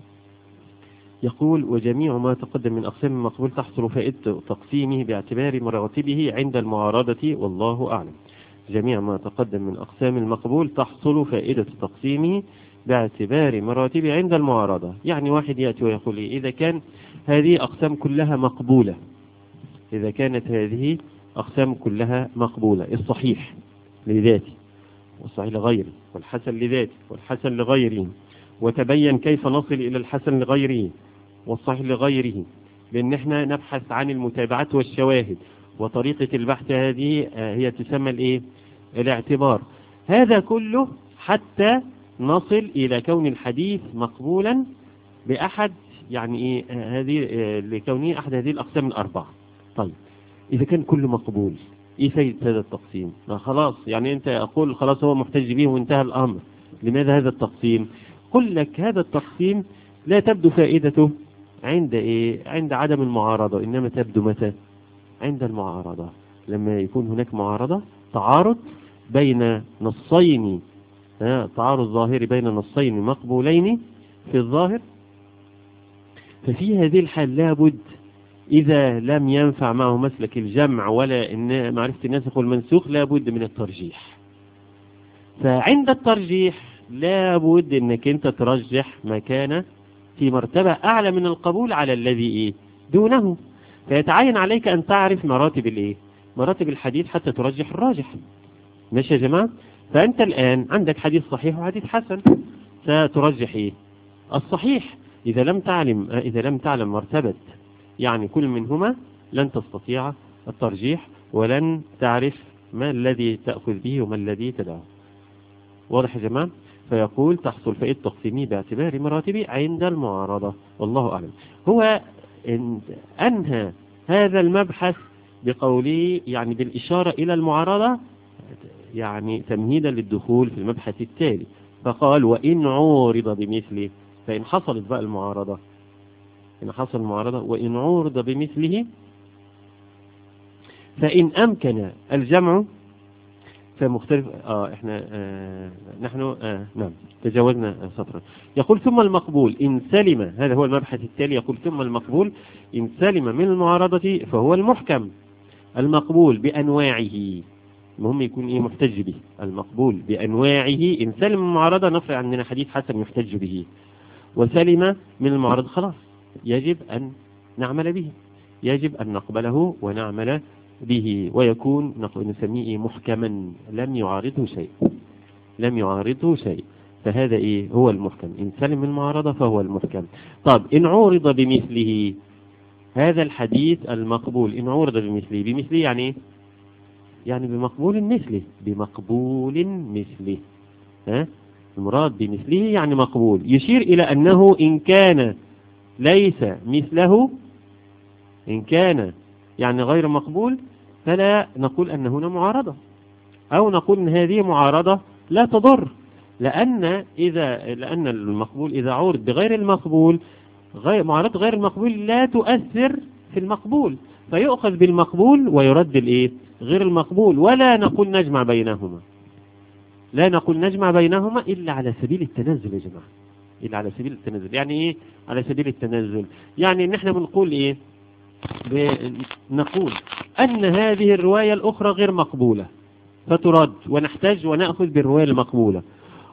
يقول: وجميع ما تقدم من أقسام المقبول تحصل فائدة تقسيمه باعتبار مراتبه عند المعارضة، والله أعلم. جميع ما تقدم من أقسام المقبول تحصل فائدة تقسيمه باعتبار مراتبه عند المعارضة. يعني واحد يأتي ويقول لي: إذا كان هذه أقسام كلها مقبولة، إذا كانت هذه أقسام كلها مقبولة، الصحيح لذاته والصحيح لغيره والحسن لذاته والحسن لغيره، وتبين كيف نصل إلى الحسن لغيره والصحيح لغيره، لأن احنا نبحث عن المتابعات والشواهد، وطريقة البحث هذه هي تسمى الاعتبار. هذا كله حتى نصل إلى كون الحديث مقبولا بأحد يعني لكونه أحد هذه الأقسام 4. طيب، إذا كان كله مقبول، إيه فايدة هذا التقسيم؟ خلاص، يعني أنت أقول خلاص هو محتج به وانتهى الأمر. لماذا هذا التقسيم؟ قل لك هذا التقسيم لا تبدو فائدته عند عدم المعارضة، إنما تبدو متى؟ عند المعارضة، لما يكون هناك معارضة، تعارض بين نصين، تعارض ظاهري بين نصين مقبولين في الظاهر. ففي هذه الحال لابد، إذا لم ينفع معه مسلك الجمع ولا إن معرفة الناسخ والمنسوخ، لابد من الترجيح. فعند الترجيح لابد إنك أنت ترجح ما كان في مرتبة أعلى من القبول على الذي دونه. فيتعين عليك أن تعرف مراتب الحديث حتى ترجح الراجح. ماشي يا جماعة؟ فأنت الآن عندك حديث صحيح وحديث حسن، سترجح الصحيح. إذا لم تعلم مرتبة يعني كل منهما، لن تستطيع الترجيح، ولن تعرف ما الذي تأخذ به وما الذي تدعه. واضح يا جماعة؟ فيقول: تحصل فائدة تقسيمه باعتبار مراتبه عند المعارضة، والله أعلم. هو أنهى هذا المبحث بقوله يعني بالإشارة إلى المعارضة، يعني تمهيدا للدخول في المبحث التالي، فقال: وإن عورض بمثله. فإن حصلت بقى المعارضة، وإن عورض بمثله فإن أمكن الجمع فمختلف. احنا نحن نعم تجاوزنا سطرا. يقول: ثم المقبول إن سلم، هذا هو المبحث التالي. يقول: ثم المقبول إن سلم من المعارضة فهو المحكم، المقبول بأنواعه، المهم يكون إيه محتج به، المقبول بأنواعه. إن سلم من المعارضة نفرض عندنا حديث حسن يحتج به، وسلم من المعارضة خلاص يجب أن نعمل به، يجب أن نقبله ونعمل به، ويكون نسميه محكما لم يعارضه شيء، لم يعارضه شيء، فهذا إيه هو المحكم. إن سلم من المعارضة فهو المحكم. طب إن عورض بمثله، هذا الحديث المقبول إن عورض بمثله، بمثله يعني إيه؟ يعني بمقبول مثله، بمقبول مثله. ها؟ المراد بمثله يعني مقبول، يشير إلى أنه إن كان ليس مثله، إن كان يعني غير مقبول، فلا نقول أن هنا معارضة، أو نقول أن هذه معارضة لا تضر، لأن المقبول إذا عورض بغير المقبول، معارضة غير المقبول لا تؤثر في المقبول، فيؤخذ بالمقبول ويرد الإيه غير المقبول، ولا نقول نجمع بينهما، لا نقول نجمع بينهما إلا على سبيل التنزل يا جماعة، إلا على سبيل التنزل. يعني إيه على سبيل التنزل؟ يعني إن إحنا بنقول إيه، نقول أن هذه الرواية الأخرى غير مقبولة فترد، ونحتاج ونأخذ بالرواية المقبولة،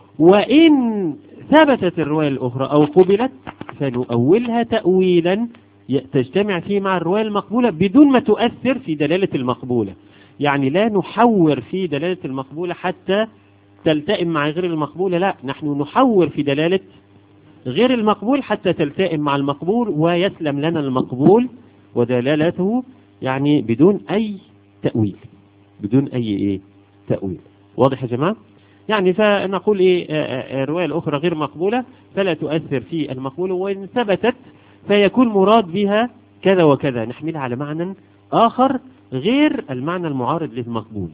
وإن ثبتت الرواية الأخرى أو قبلت فنؤولها تأويلا تجتمع فيه مع الرواية المقبولة بدون ما تؤثر في دلالة المقبولة. يعني لا نحور في دلالة المقبولة حتى تلتئم مع غير المقبولة، لا، نحن نحور في دلالة غير المقبول حتى تلتئم مع المقبول ويسلم لنا المقبول ودلالته، يعني بدون أي تأويل، بدون أي تأويل. واضح يا جماعة؟ يعني فنقول الرواية الأخرى غير مقبولة فلا تؤثر في المقبول، وإن ثبتت فيكون مراد بها كذا وكذا، نحملها على معنى آخر غير المعنى المعارض للمقبول،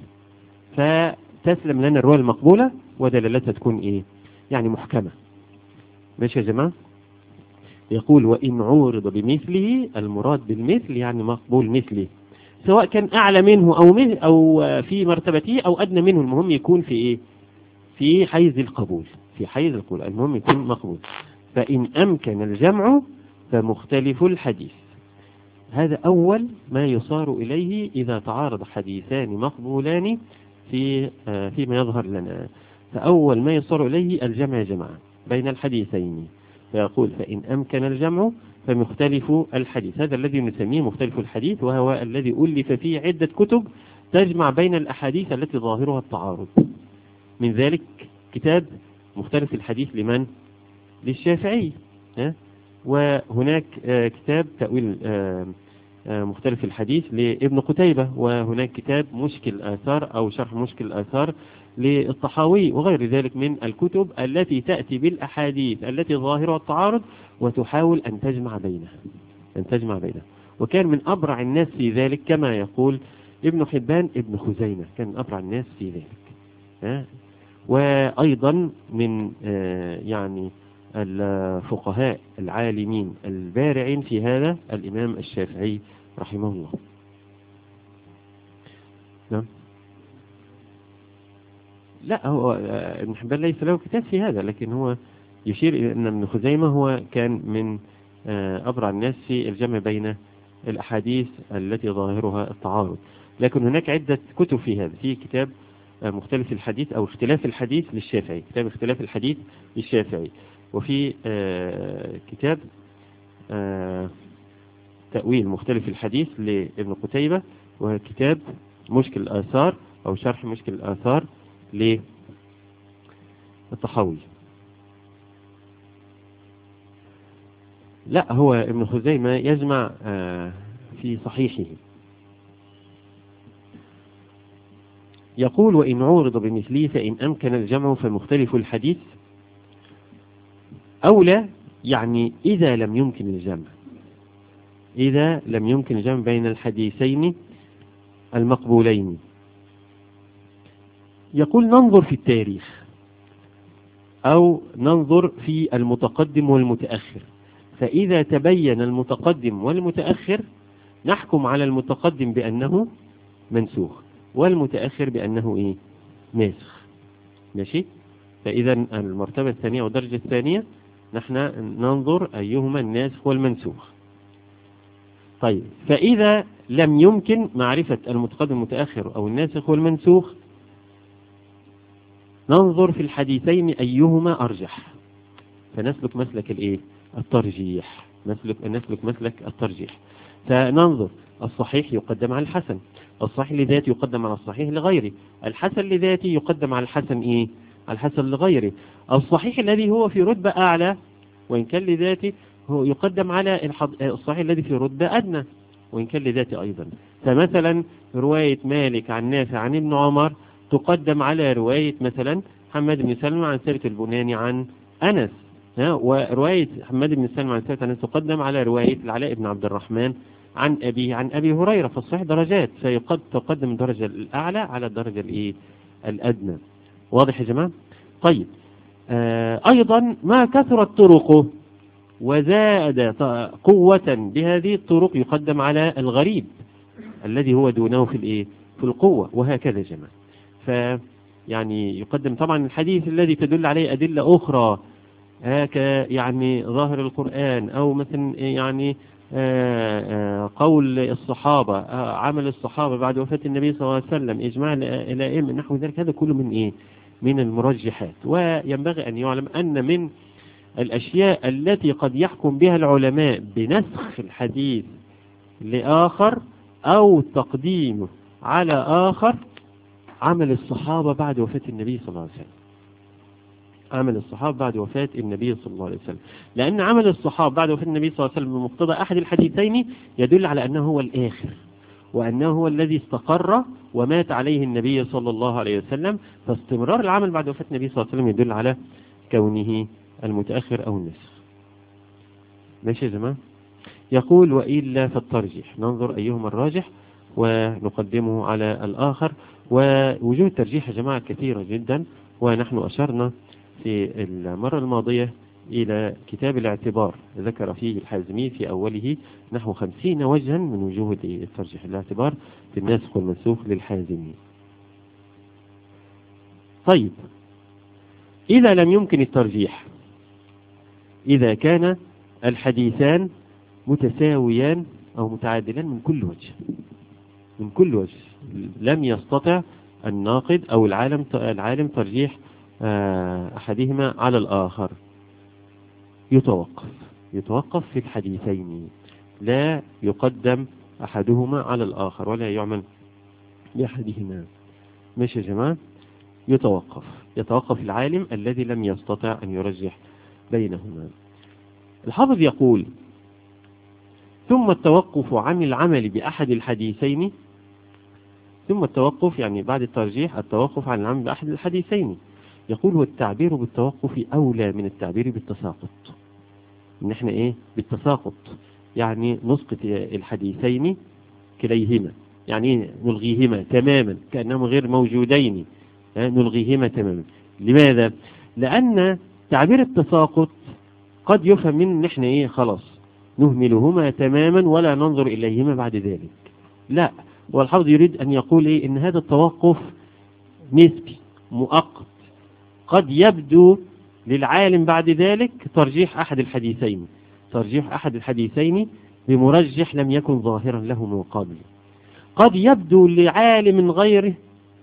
فتسلم لنا الرواية المقبولة ودلالتها تكون يعني محكمة. ماشي يا جماعة؟ يقول وإن عورض بمثله، المراد بالمثل يعني مقبول مثله، سواء كان أعلى منه أو في مرتبته أو أدنى منه، المهم يكون في في حيز القبول، في حيز القبول، المهم يكون مقبول. فإن أمكن الجمع فمختلف الحديث. هذا أول ما يصار إليه إذا تعارض حديثان مقبولان فيما يظهر لنا، فأول ما يصار إليه الجمع يا جماعة بين الحديثين، فيقول فإن أمكن الجمع فمختلف الحديث. هذا الذي نسميه مختلف الحديث، وهو الذي ألف فيه عدة كتب تجمع بين الأحاديث التي ظاهرها التعارض. من ذلك كتاب مختلف الحديث لمن؟ للشافعي، وهناك كتاب تأويل مختلف الحديث لابن قتيبة، وهناك كتاب مشكل الآثار أو شرح مشكل الآثار للطحاوي، وغير ذلك من الكتب التي تأتي بالأحاديث التي ظاهرها التعارض وتحاول أن تجمع بينها، وكان من أبرع الناس في ذلك كما يقول ابن حبان ابن خزيمة، كان من أبرع الناس في ذلك. وأيضا من يعني الفقهاء العالمين البارعين في هذا الإمام الشافعي رحمه الله. نعم. لا، هو ابن حبان ليس له كتاب في هذا، لكن هو يشير إلى أن ابن خزيمة هو كان من أبرع الناس في الجمع بين الأحاديث التي ظاهرها التعارض. لكن هناك عدة كتب في هذا، في كتاب مختلف الحديث أو اختلاف الحديث للشافعي، كتاب اختلاف الحديث للشافعي، وفي كتاب تأويل مختلف الحديث لابن قتيبة، وكتاب مشكل الآثار أو شرح مشكل الآثار للطحاوي. لا، هو ابن خزيمة يجمع في صحيحه. يقول وإن عورض بمثله فإن أمكن الجمع فمختلف الحديث أولى، يعني إذا لم يمكن الجمع بين الحديثين المقبولين. يقول ننظر في التاريخ أو ننظر في المتقدم والمتأخر، فإذا تبين المتقدم والمتأخر نحكم على المتقدم بأنه منسوخ والمتأخر بأنه ناسخ. ماشي؟ فإذا المرتبة الثانية والدرجة الثانية نحن ننظر أيهما الناسخ والمنسوخ. طيب، فإذا لم يمكن معرفة المتقدم المتأخر أو الناسخ والمنسوخ ننظر في الحديثين أيهما أرجح، فنسلك مسلك الإيه؟ الترجيح، نسلك مسلك الترجيح. فننظر الصحيح يقدم على الحسن، الصحيح لذاته يقدم على الصحيح لغيره، الحسن لذاته يقدم على الحسن إيه؟ على الحسن لغيره، الصحيح الذي هو في رتبة أعلى وإن كان لذاته هو يقدم على الصحيح الذي في رتبة أدنى وإن كان لذاته أيضا. فمثلا رواية مالك عن نافع عن ابن عمر تقدم على رواية مثلا حماد بن سلمة عن ثابت البناني عن أنس، ورواية حماد بن سلمة عن ثابت أنس تقدم على رواية العلاء بن عبد الرحمن عن أبيه عن أبي هريرة. فالصحيح درجات، تقدم الدرجة الأعلى على الدرجة الإيه؟ الأدنى. واضح يا جماعة؟ طيب، أيضا ما كثرت طرقه وزاد قوة بهذه الطرق يقدم على الغريب الذي هو دونه في الإيه؟ في القوة، وهكذا يا جماعة. يعني يقدم طبعا الحديث الذي تدل عليه أدلة أخرى، يعني ظاهر القرآن أو مثلا يعني قول الصحابة، عمل الصحابة بعد وفاة النبي صلى الله عليه وسلم، إجماع الأئمة نحو ذلك، هذا كله من إيه؟ من المرجحات. وينبغي أن يعلم أن من الأشياء التي قد يحكم بها العلماء بنسخ الحديث لآخر أو تقديمه على آخر عمل الصحابة بعد وفاة النبي صلى الله عليه وسلم، عمل الصحابة بعد وفاة النبي صلى الله عليه وسلم، لأن عمل الصحابة بعد وفاة النبي صلى الله عليه وسلم بمقتضى أحد الحديثين يدل على أنه هو الآخر وأنه هو الذي استقر ومات عليه النبي صلى الله عليه وسلم. فاستمرار العمل بعد وفاة النبي صلى الله عليه وسلم يدل على كونه المتأخر أو النسخ. ماشي يا جماعة؟ يقول وإلا فالترجيح، ننظر أيهما الراجح ونقدمه على الآخر. ووجود ترجيح يا جماعة كثيرة جدا، ونحن أشرنا في المرة الماضية إلى كتاب الاعتبار، ذكر فيه الحازمي في أوله نحو 50 وجها من وجوه الترجيح، الاعتبار في الناسخ والمنسوخ للحازمي. طيب، إذا لم يمكن الترجيح، إذا كان الحديثان متساويان أو متعادلان من كل وجه، من كل وجه لم يستطع الناقد أو العالم ترجيح أحدهما على الآخر، يتوقف في الحديثين، لا يقدم أحدهما على الآخر ولا يعمل بأحدهما. ماشي يا جماعة؟ يتوقف العالم الذي لم يستطع أن يرجح بينهما. الحافظ يقول ثم التوقف عن العمل بأحد الحديثين، ثم التوقف يعني بعد الترجيح التوقف عن العمل بأحد الحديثين. يقول والتعبير بالتوقف أولى من التعبير بالتساقط. إن احنا إيه؟ بالتساقط يعني نسقط الحديثين كليهما، يعني نلغيهما تماما كأنهم غير موجودين، نلغيهما تماما. لماذا؟ لأن تعبير التساقط قد يفهم من ان احنا ايه؟ خلاص نهملهما تماما ولا ننظر إليهما بعد ذلك. لا، والحافظ يريد أن يقول إيه؟ إن هذا التوقف نسبي مؤقت، قد يبدو للعالم بعد ذلك ترجيح أحد الحديثين بمرجح لم يكن ظاهرا له من قبل، قد يبدو لعالم غيره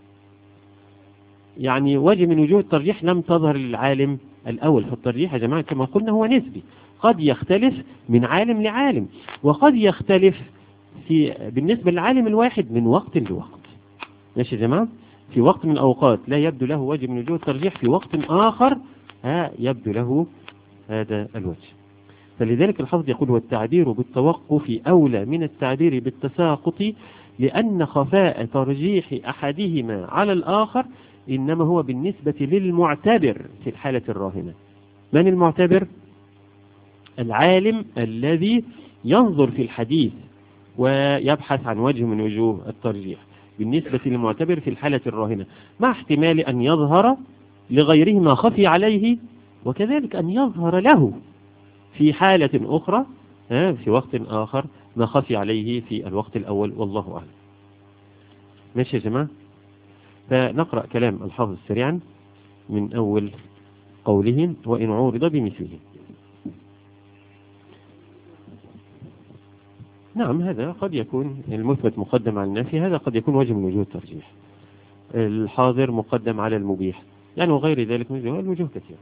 يعني وجه من وجوه الترجيح لم تظهر للعالم الأول. فالترجيح يا جماعة كما قلنا هو نسبي، قد يختلف من عالم لعالم، وقد يختلف بالنسبة للعالم الواحد من وقت لوقت. ماشي يا جماعة؟ في وقت من الأوقات لا يبدو له وجه من وجوه الترجيح، في وقت آخر يبدو له هذا الوجه. فلذلك الحافظ يقول والتعبير بالتوقف أولى من التعبير بالتساقط، لأن خفاء ترجيح أحدهما على الآخر إنما هو بالنسبة للمعتبر في الحالة الراهنة. من المعتبر؟ العالم الذي ينظر في الحديث ويبحث عن وجه من وجوه الترجيح، بالنسبة للمعتبر في الحالة الراهنة، مع احتمال أن يظهر لغيره ما خفي عليه، وكذلك أن يظهر له في حالة أخرى في وقت آخر ما خفي عليه في الوقت الأول، والله أعلم. ماشي يا جماعة؟ فنقرأ كلام الحافظ سريعا من أول قوله وإن عورض بمثله. نعم، هذا قد يكون المثبت مقدم على النافي، هذا قد يكون وجه من وجوه الترجيح. الحاضر مقدم على المبيح، يعني وغير ذلك من الوجوه كثيرة.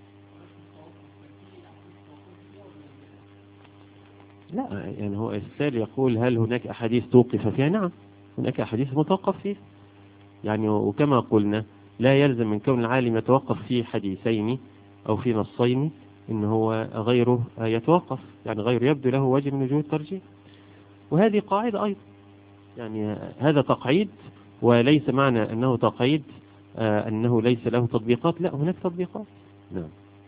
لا، يعني هو السائل يقول هل هناك أحاديث توقف فيها؟ نعم، هناك أحاديث متوقف فيها، يعني وكما قلنا لا يلزم من كون العالم يتوقف في حديثين أو في نصين إن هو غيره يتوقف، يعني غيره يبدو له وجه من وجوه الترجيح. وهذه قاعدة أيضا، يعني هذا تقعيد، وليس معنى أنه تقعيد أنه ليس له تطبيقات، لا، هناك تطبيقات. نعم،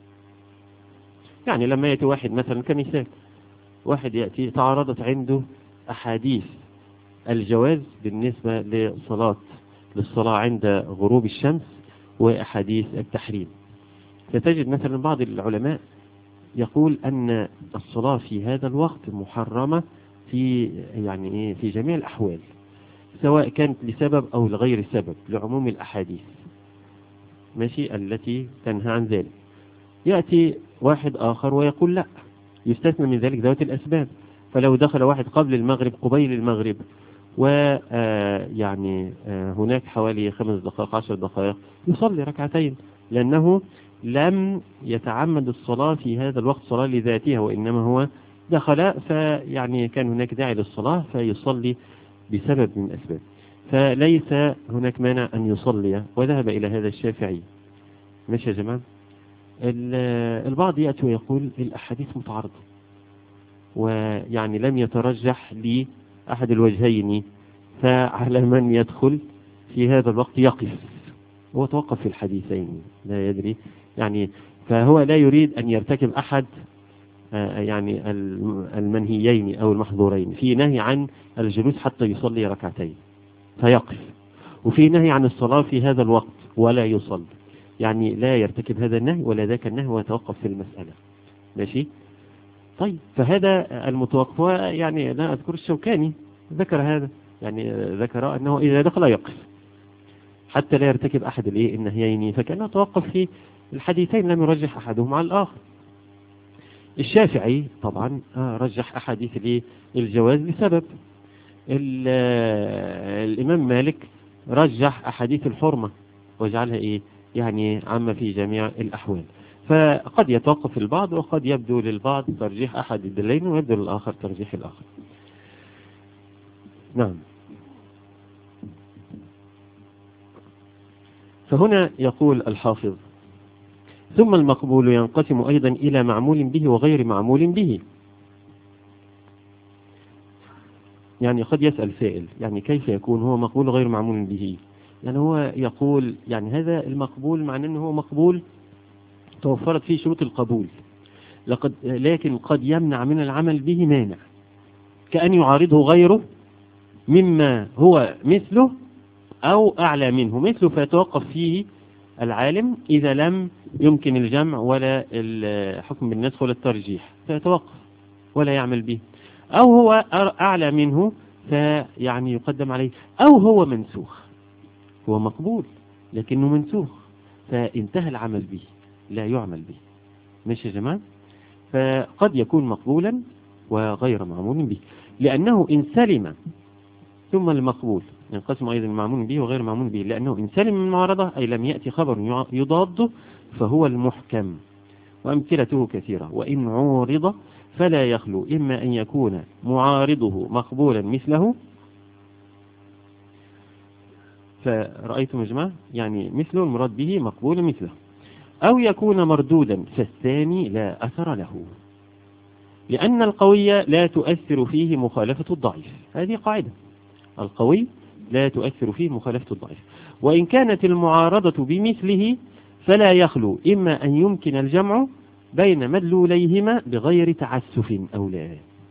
يعني لما يأتي واحد مثلا كمثال، واحد يأتي تعارضت عنده أحاديث الجواز بالنسبة للصلاة عند غروب الشمس وأحاديث التحريم، فتجد مثلا بعض العلماء يقول أن الصلاة في هذا الوقت محرمة في يعني إيه في جميع الأحوال، سواء كانت لسبب أو لغير سبب، لعموم الأحاديث ماشي التي تنهى عن ذلك. يأتي واحد آخر ويقول لا، يستثنى من ذلك ذوات الأسباب، فلو دخل واحد قبل المغرب قبيل المغرب ويعني هناك حوالي 5 دقائق 10 دقائق يصلي ركعتين، لأنه لم يتعمد الصلاة في هذا الوقت صلاة لذاتها، وإنما هو دخل فيعني كان هناك داعي للصلاة فيصلي بسبب من الأسباب، فليس هناك مانع أن يصلي، وذهب إلى هذا الشافعي. ماشي يا جماعة. البعض يأتي ويقول الأحاديث متعارضة، ويعني لم يترجح لي أحد الوجهين، فعلى من يدخل في هذا الوقت يقف، هو توقف في الحديثين لا يدري، يعني فهو لا يريد أن يرتكب أحد يعني المنهيين أو المحظورين، في نهي عن الجلوس حتى يصلي ركعتين فيقف، وفي نهي عن الصلاة في هذا الوقت ولا يصلي، يعني لا يرتكب هذا النهي ولا ذاك النهي ويتوقف في المسألة. ماشي. طيب، فهذا المتوقف يعني لا أذكر الشوكاني ذكر هذا، يعني ذكر أنه إذا دخل يقف حتى لا يرتكب أحد النهيين، فكأنه توقف في الحديثين لم يرجح أحدهم على الآخر. الشافعي طبعا رجح أحاديث الجواز لسبب، الإمام مالك رجح أحاديث الحرمة وجعلها يعني عامة في جميع الأحوال، فقد يتوقف البعض وقد يبدو للبعض ترجيح أحد الدليل ويبدو للآخر ترجيح الآخر. نعم. فهنا يقول الحافظ ثم المقبول ينقسم أيضا إلى معمول به وغير معمول به. يعني قد يسأل سائل، يعني كيف يكون هو مقبول غير معمول به؟ يعني هو يقول يعني هذا المقبول معناه أنه هو مقبول توفرت فيه شروط القبول، لكن قد يمنع من العمل به مانع، كأن يعارضه غيره مما هو مثله أو أعلى منه مثله، فيتوقف فيه العالم إذا لم يمكن الجمع ولا الحكم بالنسخ ولا الترجيح، فيتوقف ولا يعمل به، أو هو أعلى منه فيعني يقدم عليه، أو هو منسوخ، هو مقبول لكنه منسوخ فانتهى العمل به لا يعمل به. ماشي يا جماعة. فقد يكون مقبولا وغير معمول به، لأنه إن سلم ثم المقبول ينقسم أيضا معمول به وغير معمول به، لأنه إن سلم من معارضة أي لم يأتي خبر يضاده فهو المحكم، وأمثلته كثيرة، وإن عورض فلا يخلو إما أن يكون معارضه مقبولا مثله، فرأيتم يا جماعة يعني مثله المراد به مقبول مثله، أو يكون مردودا فالثاني لا أثر له، لأن القوي لا تؤثر فيه مخالفة الضعيف، هذه قاعدة، القوي لا تؤثر فيه مخالفة الضعيف، وإن كانت المعارضة بمثله فلا يخلو إما أن يمكن الجمع بين مدلوليهما بغير تعسف أو لا.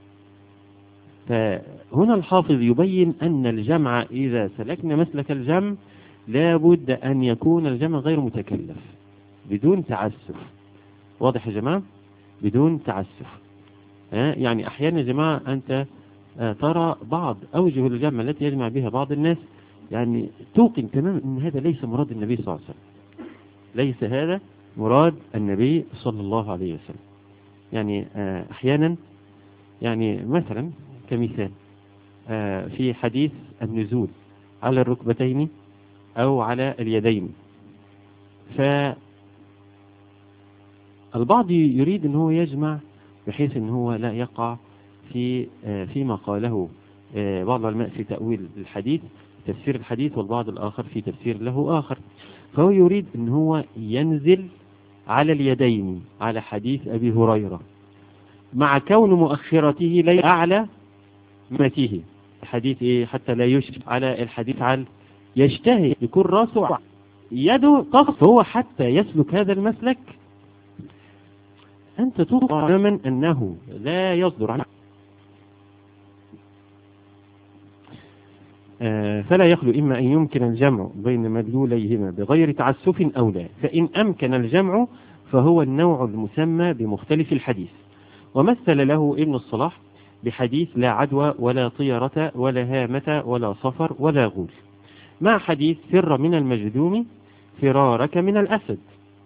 فهنا الحافظ يبين أن الجمع إذا سلكنا مسلك الجمع لا بد أن يكون الجمع غير متكلف بدون تعسف. واضح يا جماعة؟ بدون تعسف. يعني أحيانا يا جماعة أنت ترى بعض أوجه الجمع التي يجمع بها بعض الناس، يعني توقن تماما أن هذا ليس مراد النبي صلى الله عليه وسلم، ليس هذا مراد النبي صلى الله عليه وسلم. يعني أحيانا يعني مثلا كمثال في حديث النزول على الركبتين أو على اليدين. فالبعض يريد أن هو يجمع بحيث أن هو لا يقع فيما قاله بعض العلماء في تأويل الحديث، تفسير الحديث، والبعض الآخر في تفسير له آخر. فهو يريد أن هو ينزل على اليدين على حديث أبي هريرة، مع كون مؤخرته ليس أعلى مته. الحديث إيه؟ حتى لا يشبه على الحديث على يجتهد يكون راسه يده تصف، هو حتى يسلك هذا المسلك أنت توقع تماما أنه لا يصدر عنه. فلا يخلو إما أن يمكن الجمع بين مدلوليهما بغير تعسف أو لا، فإن أمكن الجمع فهو النوع المسمى بمختلف الحديث. ومثل له ابن الصلاح بحديث لا عدوى ولا طيرة ولا هامة ولا صفر ولا غول، مع حديث فر من المجذوم فرارك من الأسد.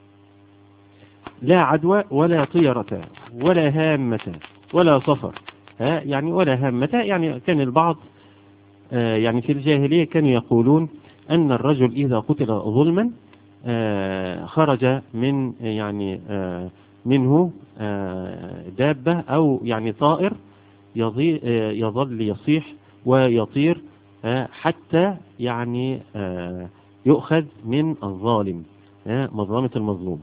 لا عدوى ولا طيرة ولا هامة ولا صفر، يعني ولا هامة، يعني كان البعض يعني في الجاهلية كانوا يقولون أن الرجل إذا قتل ظلما خرج من يعني منه دابة أو يعني طائر يظل يصيح ويطير حتى يعني يؤخذ من الظالم، مظلمة المظلوم.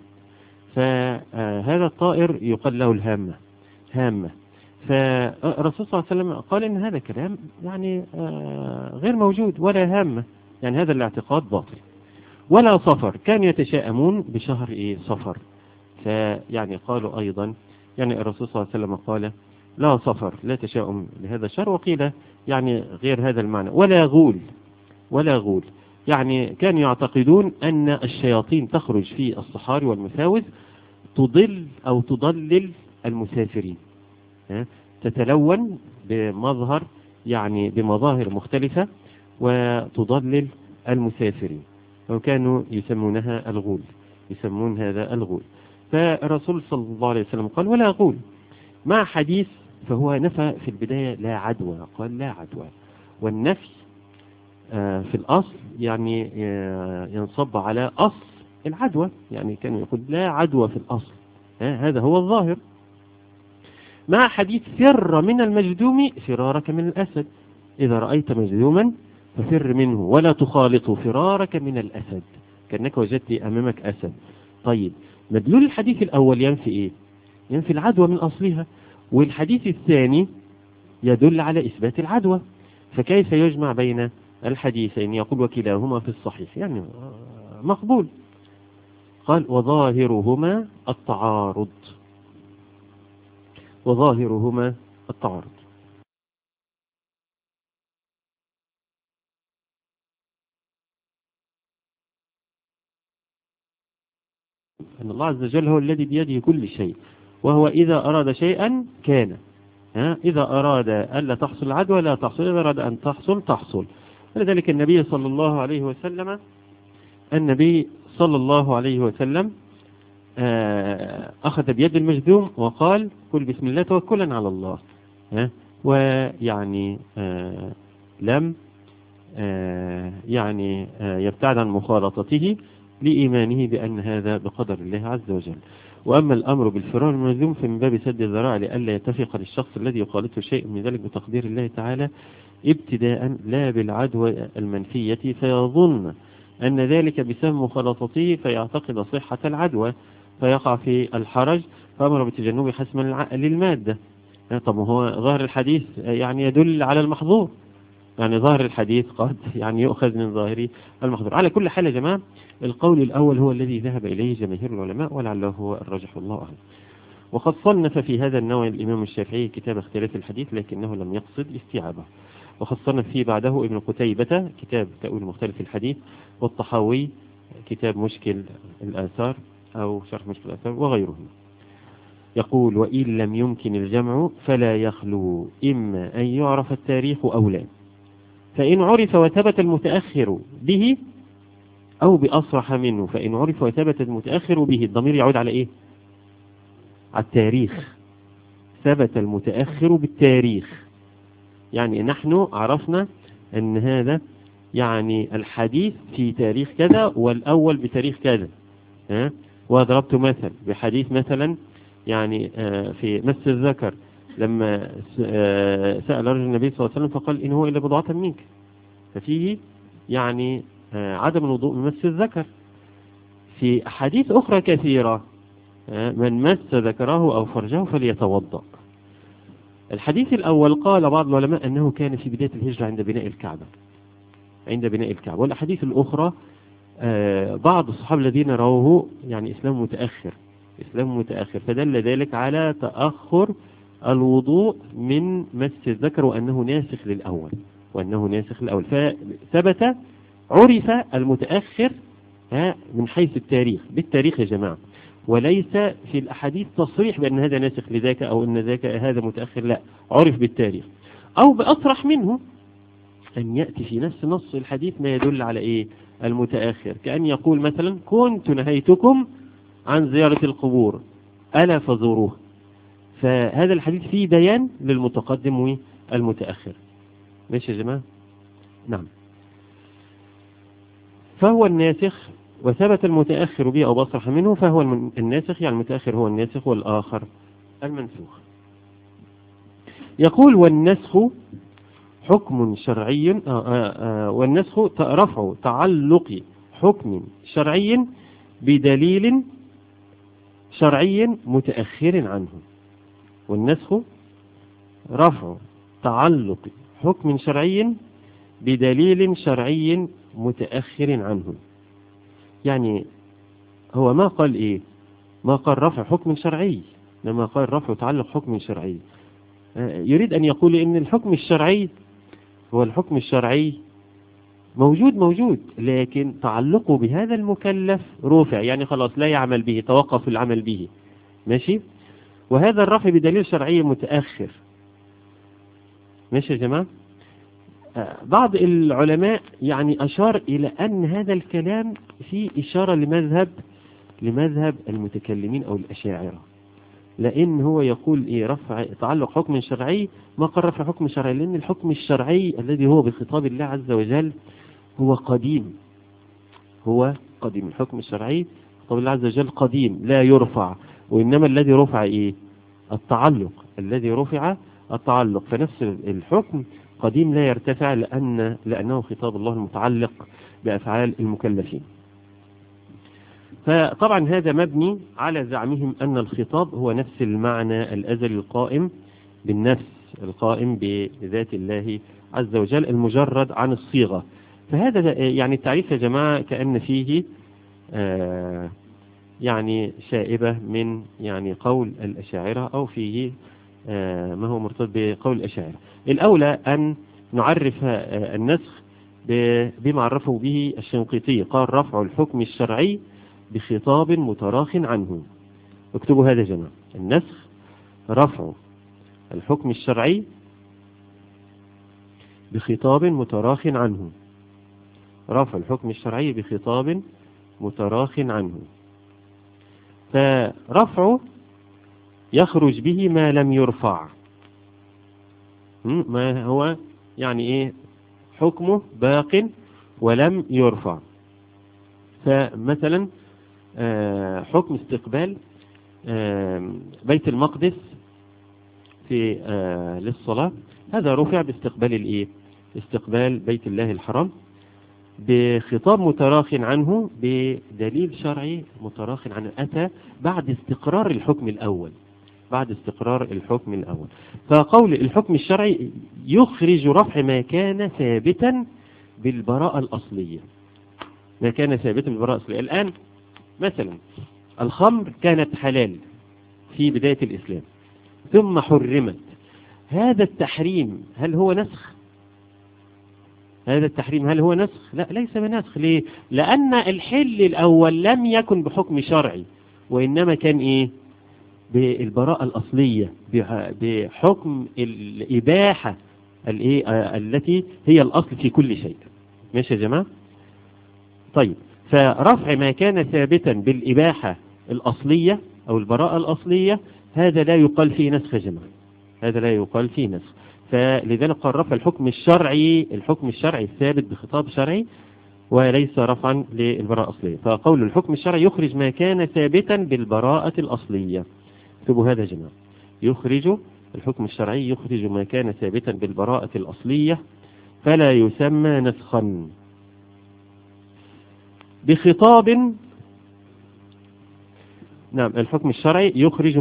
فهذا الطائر يقال له هامة. فالرسول صلى الله عليه وسلم قال إن هذا كلام يعني غير موجود، ولا هامة، يعني هذا الاعتقاد باطل. ولا صفر، كانوا يتشائمون بشهر إيه؟ صفر. فيعني قالوا أيضا، يعني الرسول صلى الله عليه وسلم قال لا صفر، لا تشاؤم لهذا الشهر، وقيل يعني غير هذا المعنى. ولا غول، يعني كانوا يعتقدون أن الشياطين تخرج في الصحاري والمساوز تضل أو تضلل المسافرين، تتلون بمظهر يعني بمظاهر مختلفة وتضلل المسافرين، وكانوا يسمونها الغول، يسمون هذا الغول. فالرسول صلى الله عليه وسلم قال ولا غول، مع حديث فهو نفى في البداية لا عدوى، قال لا عدوى. والنفي في الأصل يعني ينصب على أصل العدوى، يعني كانوا يقول لا عدوى في الأصل، هذا هو الظاهر. مع حديث فر من المجذوم فرارك من الأسد، إذا رأيت مجذوما ففر منه ولا تخالطه فرارك من الأسد، كأنك وجدت أمامك أسد. طيب مدلول الحديث الأول ينفي إيه؟ ينفي العدوى من أصلها، والحديث الثاني يدل على إثبات العدوى، فكيف يجمع بين الحديثين؟ يقول وكلاهما في الصحيح، يعني مقبول. قال وظاهرهما التعارض، وظاهرهما التعارض. أن الله عز وجل هو الذي بيده كل شيء، وهو إذا أراد شيئا كان، إذا أراد ألا تحصل العدوى لا تحصل، إذا أراد أن تحصل. ولذلك النبي صلى الله عليه وسلم أخذ بيد المجذوم وقال قل بسم الله توكلا على الله، ويعني لم يعني يبتعد عن مخالطته لإيمانه بأن هذا بقدر الله عز وجل. وأما الأمر بالفرار المجذوم فمن باب سد الذراع لئلا يتفق للشخص الذي يخالطه شيء من ذلك بتقدير الله تعالى ابتداء لا بالعدوى المنفية، فيظن أن ذلك بسبب مخالطته فيعتقد صحة العدوى فيقع في الحرج، فأمر بتجنب حسما للمادة. طب هو ظاهر الحديث يعني يدل على المحظور، يعني ظاهر الحديث قد يعني يؤخذ من ظاهر المحظور. على كل حال يا جماعة القول الأول هو الذي ذهب إليه جماهير العلماء، ولعله هو الراجح والله أعلم. وقد صنف في هذا النوع الإمام الشافعي كتاب اختلاف الحديث لكنه لم يقصد استيعابه، وقد صنف فيه بعده ابن قتيبة كتاب تأويل مختلف الحديث، والطحاوي كتاب مشكل الآثار أو شرح مشكل الآثار وغيره. يقول وإن لم يمكن الجمع فلا يخلو إما أن يعرف التاريخ أو لا، فإن عرف وثبت المتأخر به أو بأصرح منه، فإن عرف وثبت المتأخر به، الضمير يعود على إيه؟ على التاريخ، ثبت المتأخر بالتاريخ، يعني نحن عرفنا أن هذا يعني الحديث في تاريخ كذا والأول بتاريخ كذا، وضربت مثل بحديث مثلا يعني في مس الذكر لما سأل رجل النبي صلى الله عليه وسلم فقال إن هو إلا بضعة منك، ففيه يعني عدم الوضوء من مس الذكر. في أحاديث أخرى كثيرة من مس ذكره أو فرجه فليتوضأ. الحديث الأول قال بعض العلماء أنه كان في بداية الهجرة عند بناء الكعبة، عند بناء الكعبة. والأحاديث الأخرى بعض الصحابة الذين رووه يعني إسلام متأخر، فدل ذلك على تأخر الوضوء من مس الذكر وأنه ناسخ للأول، فثبت عرف المتأخر من حيث التاريخ، بالتاريخ يا جماعة، وليس في الأحاديث تصريح بأن هذا ناسخ لذاك أو أن ذاك هذا متأخر، لا، عرف بالتاريخ. أو بأصرح منه أن يأتي في نص الحديث ما يدل على إيه المتأخر، كأن يقول مثلا كنت نهيتكم عن زيارة القبور ألا فزوروها، فهذا الحديث فيه بيان للمتقدم والمتأخر. ماشي يا جماعة؟ نعم. فهو الناسخ وثبت المتأخر به أو بصرح منه فهو الناسخ، يعني المتأخر هو الناسخ والآخر المنسوخ. يقول والنسخ حكم شرعي، والنسخ رفع تعلق حكم شرعي بدليل شرعي متأخر عنه. والنسخ رفع تعلق حكم شرعي بدليل شرعي متأخر عنه. يعني هو ما قال إيه؟ ما قال رفع حكم شرعي، لما قال رفع تعلق حكم شرعي يريد أن يقول إن الحكم الشرعي هو الحكم الشرعي موجود، لكن تعلقه بهذا المكلف رفع، يعني خلاص لا يعمل به، توقف العمل به. ماشي؟ وهذا الرفع بدليل شرعي متأخر. ماشي يا جماعة؟ بعض العلماء يعني أشار إلى أن هذا الكلام فيه إشارة لمذهب المتكلمين أو الأشاعرة، لأن هو يقول إيه رفع تعلق حكم شرعي، ما قال رفع حكم شرعي، لأن الحكم الشرعي الذي هو بخطاب الله عز وجل هو قديم، الحكم الشرعي خطاب الله عز وجل قديم لا يرفع، وإنما الذي رفع إيه الذي رفع التعلق، فنفس الحكم قديم لا يرتفع لأنه خطاب الله المتعلق بأفعال المكلفين. فطبعا هذا مبني على زعمهم أن الخطاب هو نفس المعنى الأزلي القائم بالنفس، القائم بذات الله عز وجل المجرد عن الصيغة. فهذا يعني التعريف يا جماعة كأن فيه يعني شائبة من يعني قول الأشاعرة، أو فيه ما هو مرتبط بقول الأشاعرة. الأولى أن نعرف النسخ بما عرفه به الشنقيطي، قال رفع الحكم الشرعي بخطاب متراخ عنه. اكتبوا هذا يا جماعة، النسخ رفع الحكم الشرعي بخطاب متراخ عنه، رفع الحكم الشرعي بخطاب متراخ عنه. فرفعه يخرج به ما لم يرفع، ما هو يعني ايه حكمه باق ولم يرفع. فمثلا حكم استقبال بيت المقدس في للصلاة، هذا رفع باستقبال الايه استقبال بيت الله الحرام بخطاب متراخ عنه بدليل شرعي متراخ عنه، أتى بعد استقرار الحكم الأول، فقول الحكم الشرعي يخرج رفع ما كان ثابتا بالبراءة الأصلية، الآن مثلا الخمر كانت حلال في بداية الإسلام ثم حرمت، هذا التحريم هل هو نسخ؟ لا، ليس بنسخ. ليه؟ لأن الحل الأول لم يكن بحكم شرعي، وإنما كان إيه بالبراءة الأصلية، بحكم الإباحة التي هي الأصل في كل شيء. ماشي يا جماعة؟ طيب، فرفع ما كان ثابتا بالإباحة الأصلية أو البراءة الأصلية هذا لا يقال فيه نسخ يا جماعة، فلذلك قال رفع الحكم الشرعي الثابت بخطاب شرعي وليس رفعا للبراءة الأصلية. فقول الحكم الشرعي يخرج ما كان ثابتا بالبراءة الأصلية. اكتبوا هذا يا جماعة. الحكم الشرعي يخرج ما كان ثابتا بالبراءة الأصلية فلا يسمى نسخا بخطاب. نعم، الحكم الشرعي يخرج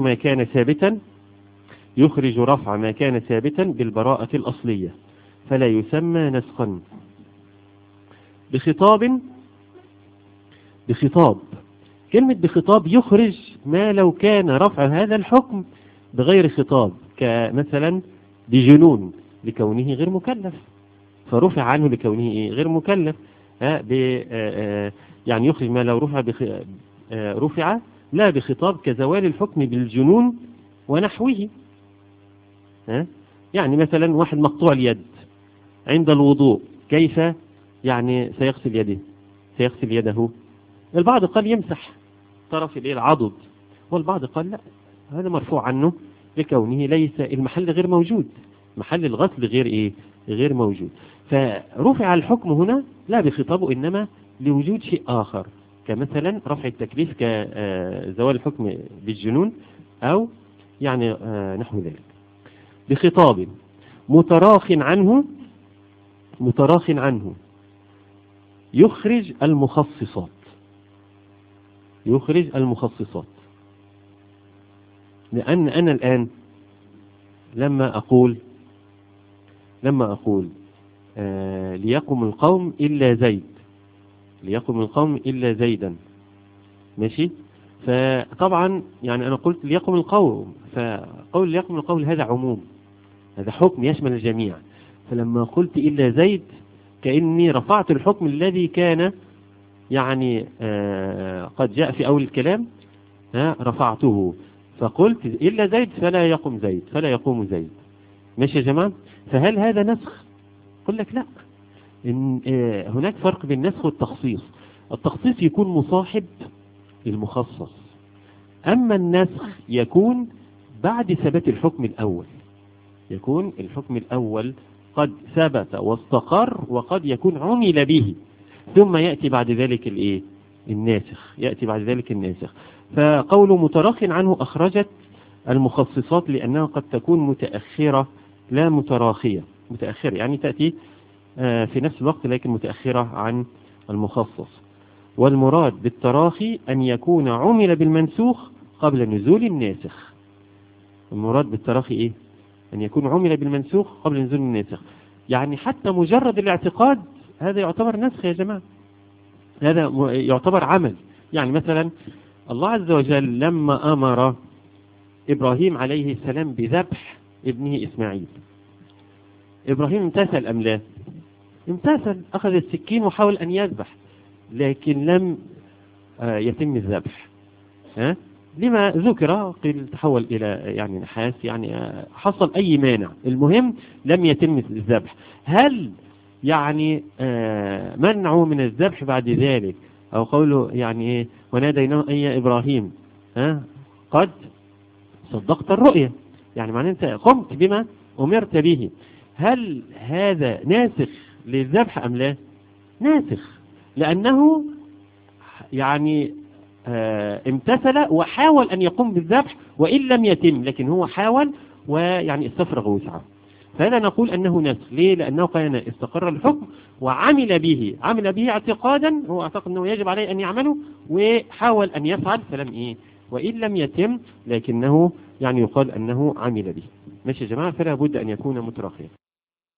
رفع ما كان ثابتا بالبراءة الأصلية فلا يسمى نسخا بخطاب. كلمة بخطاب يخرج ما لو كان رفع هذا الحكم بغير خطاب، كمثلا بجنون لكونه غير مكلف فرفع عنه لكونه غير مكلف. يعني يخرج ما لو رفع لا بخطاب كزوال الحكم بالجنون ونحوه. يعني مثلا واحد مقطوع اليد عند الوضوء، كيف يعني سيغسل يده؟ البعض قال يمسح طرف العضد، والبعض قال لا، هذا مرفوع عنه لكونه ليس المحل غير موجود، محل الغسل غير موجود. فرفع الحكم هنا لا بخطابه إنما لوجود شيء آخر، كمثلا رفع التكليف كزوال الحكم بالجنون أو يعني نحو ذلك. بخطاب متراخ عنه يخرج المخصصات. لأن أنا الآن لما أقول ليقم القوم إلا زيدا، ماشي؟ فطبعا يعني أنا قلت ليقم القوم، فقول ليقم القوم هذا عموم، هذا حكم يشمل الجميع. فلما قلت إلا زيد كأني رفعت الحكم الذي كان يعني قد جاء في أول الكلام، رفعته فقلت إلا زيد فلا يقوم زيد. ماشي يا جماعة؟ فهل هذا نسخ؟ قل لك لا، هناك فرق بين النسخ والتخصيص. التخصيص يكون مصاحب للمخصص، أما النسخ يكون بعد ثبات الحكم الأول، يكون الحكم الأول قد ثبت واستقر وقد يكون عمل به، ثم يأتي بعد ذلك الناسخ. فقول متراخ عنه أخرجت المخصصات لأنها قد تكون متأخرة لا متراخية. متأخرة يعني تأتي في نفس الوقت لكن متأخرة عن المخصص. والمراد بالتراخي أن يكون عمل بالمنسوخ قبل نزول الناسخ. المراد بالتراخي إيه؟ أن يكون عمل بالمنسوخ قبل نزول الناسخ. يعني حتى مجرد الاعتقاد هذا يعتبر نسخ يا جماعة، هذا يعتبر عمل. يعني مثلا الله عز وجل لما أمر إبراهيم عليه السلام بذبح ابنه إسماعيل، إبراهيم امتثل أم لا؟ امتثل، أخذ السكين وحاول أن يذبح، لكن لم يتم الذبح. لما ذكر قيل تحول إلى يعني نحاس، يعني حصل أي مانع، المهم لم يتم الذبح. هل يعني منعه من الذبح بعد ذلك، أو قوله يعني إيه وناديناه أي يا إبراهيم قد صدقت الرؤيا، يعني معناه أنت قمت بما أمرت به، هل هذا ناسخ للذبح أم لا؟ ناسخ، لأنه يعني امتثل وحاول أن يقوم بالذبح وإن لم يتم، لكن هو حاول ويعني استفرغ وسعه. فهذا نقول أنه نسخ. ليه؟ لأنه كان استقر الحكم وعمل به اعتقادا، هو اعتقد أنه يجب عليه أن يعمله وحاول أن يفعل فلم وإن لم يتم، لكنه يعني يقال أنه عمل به. ماشي يا جماعة؟ فلا بد أن يكون متراخيا.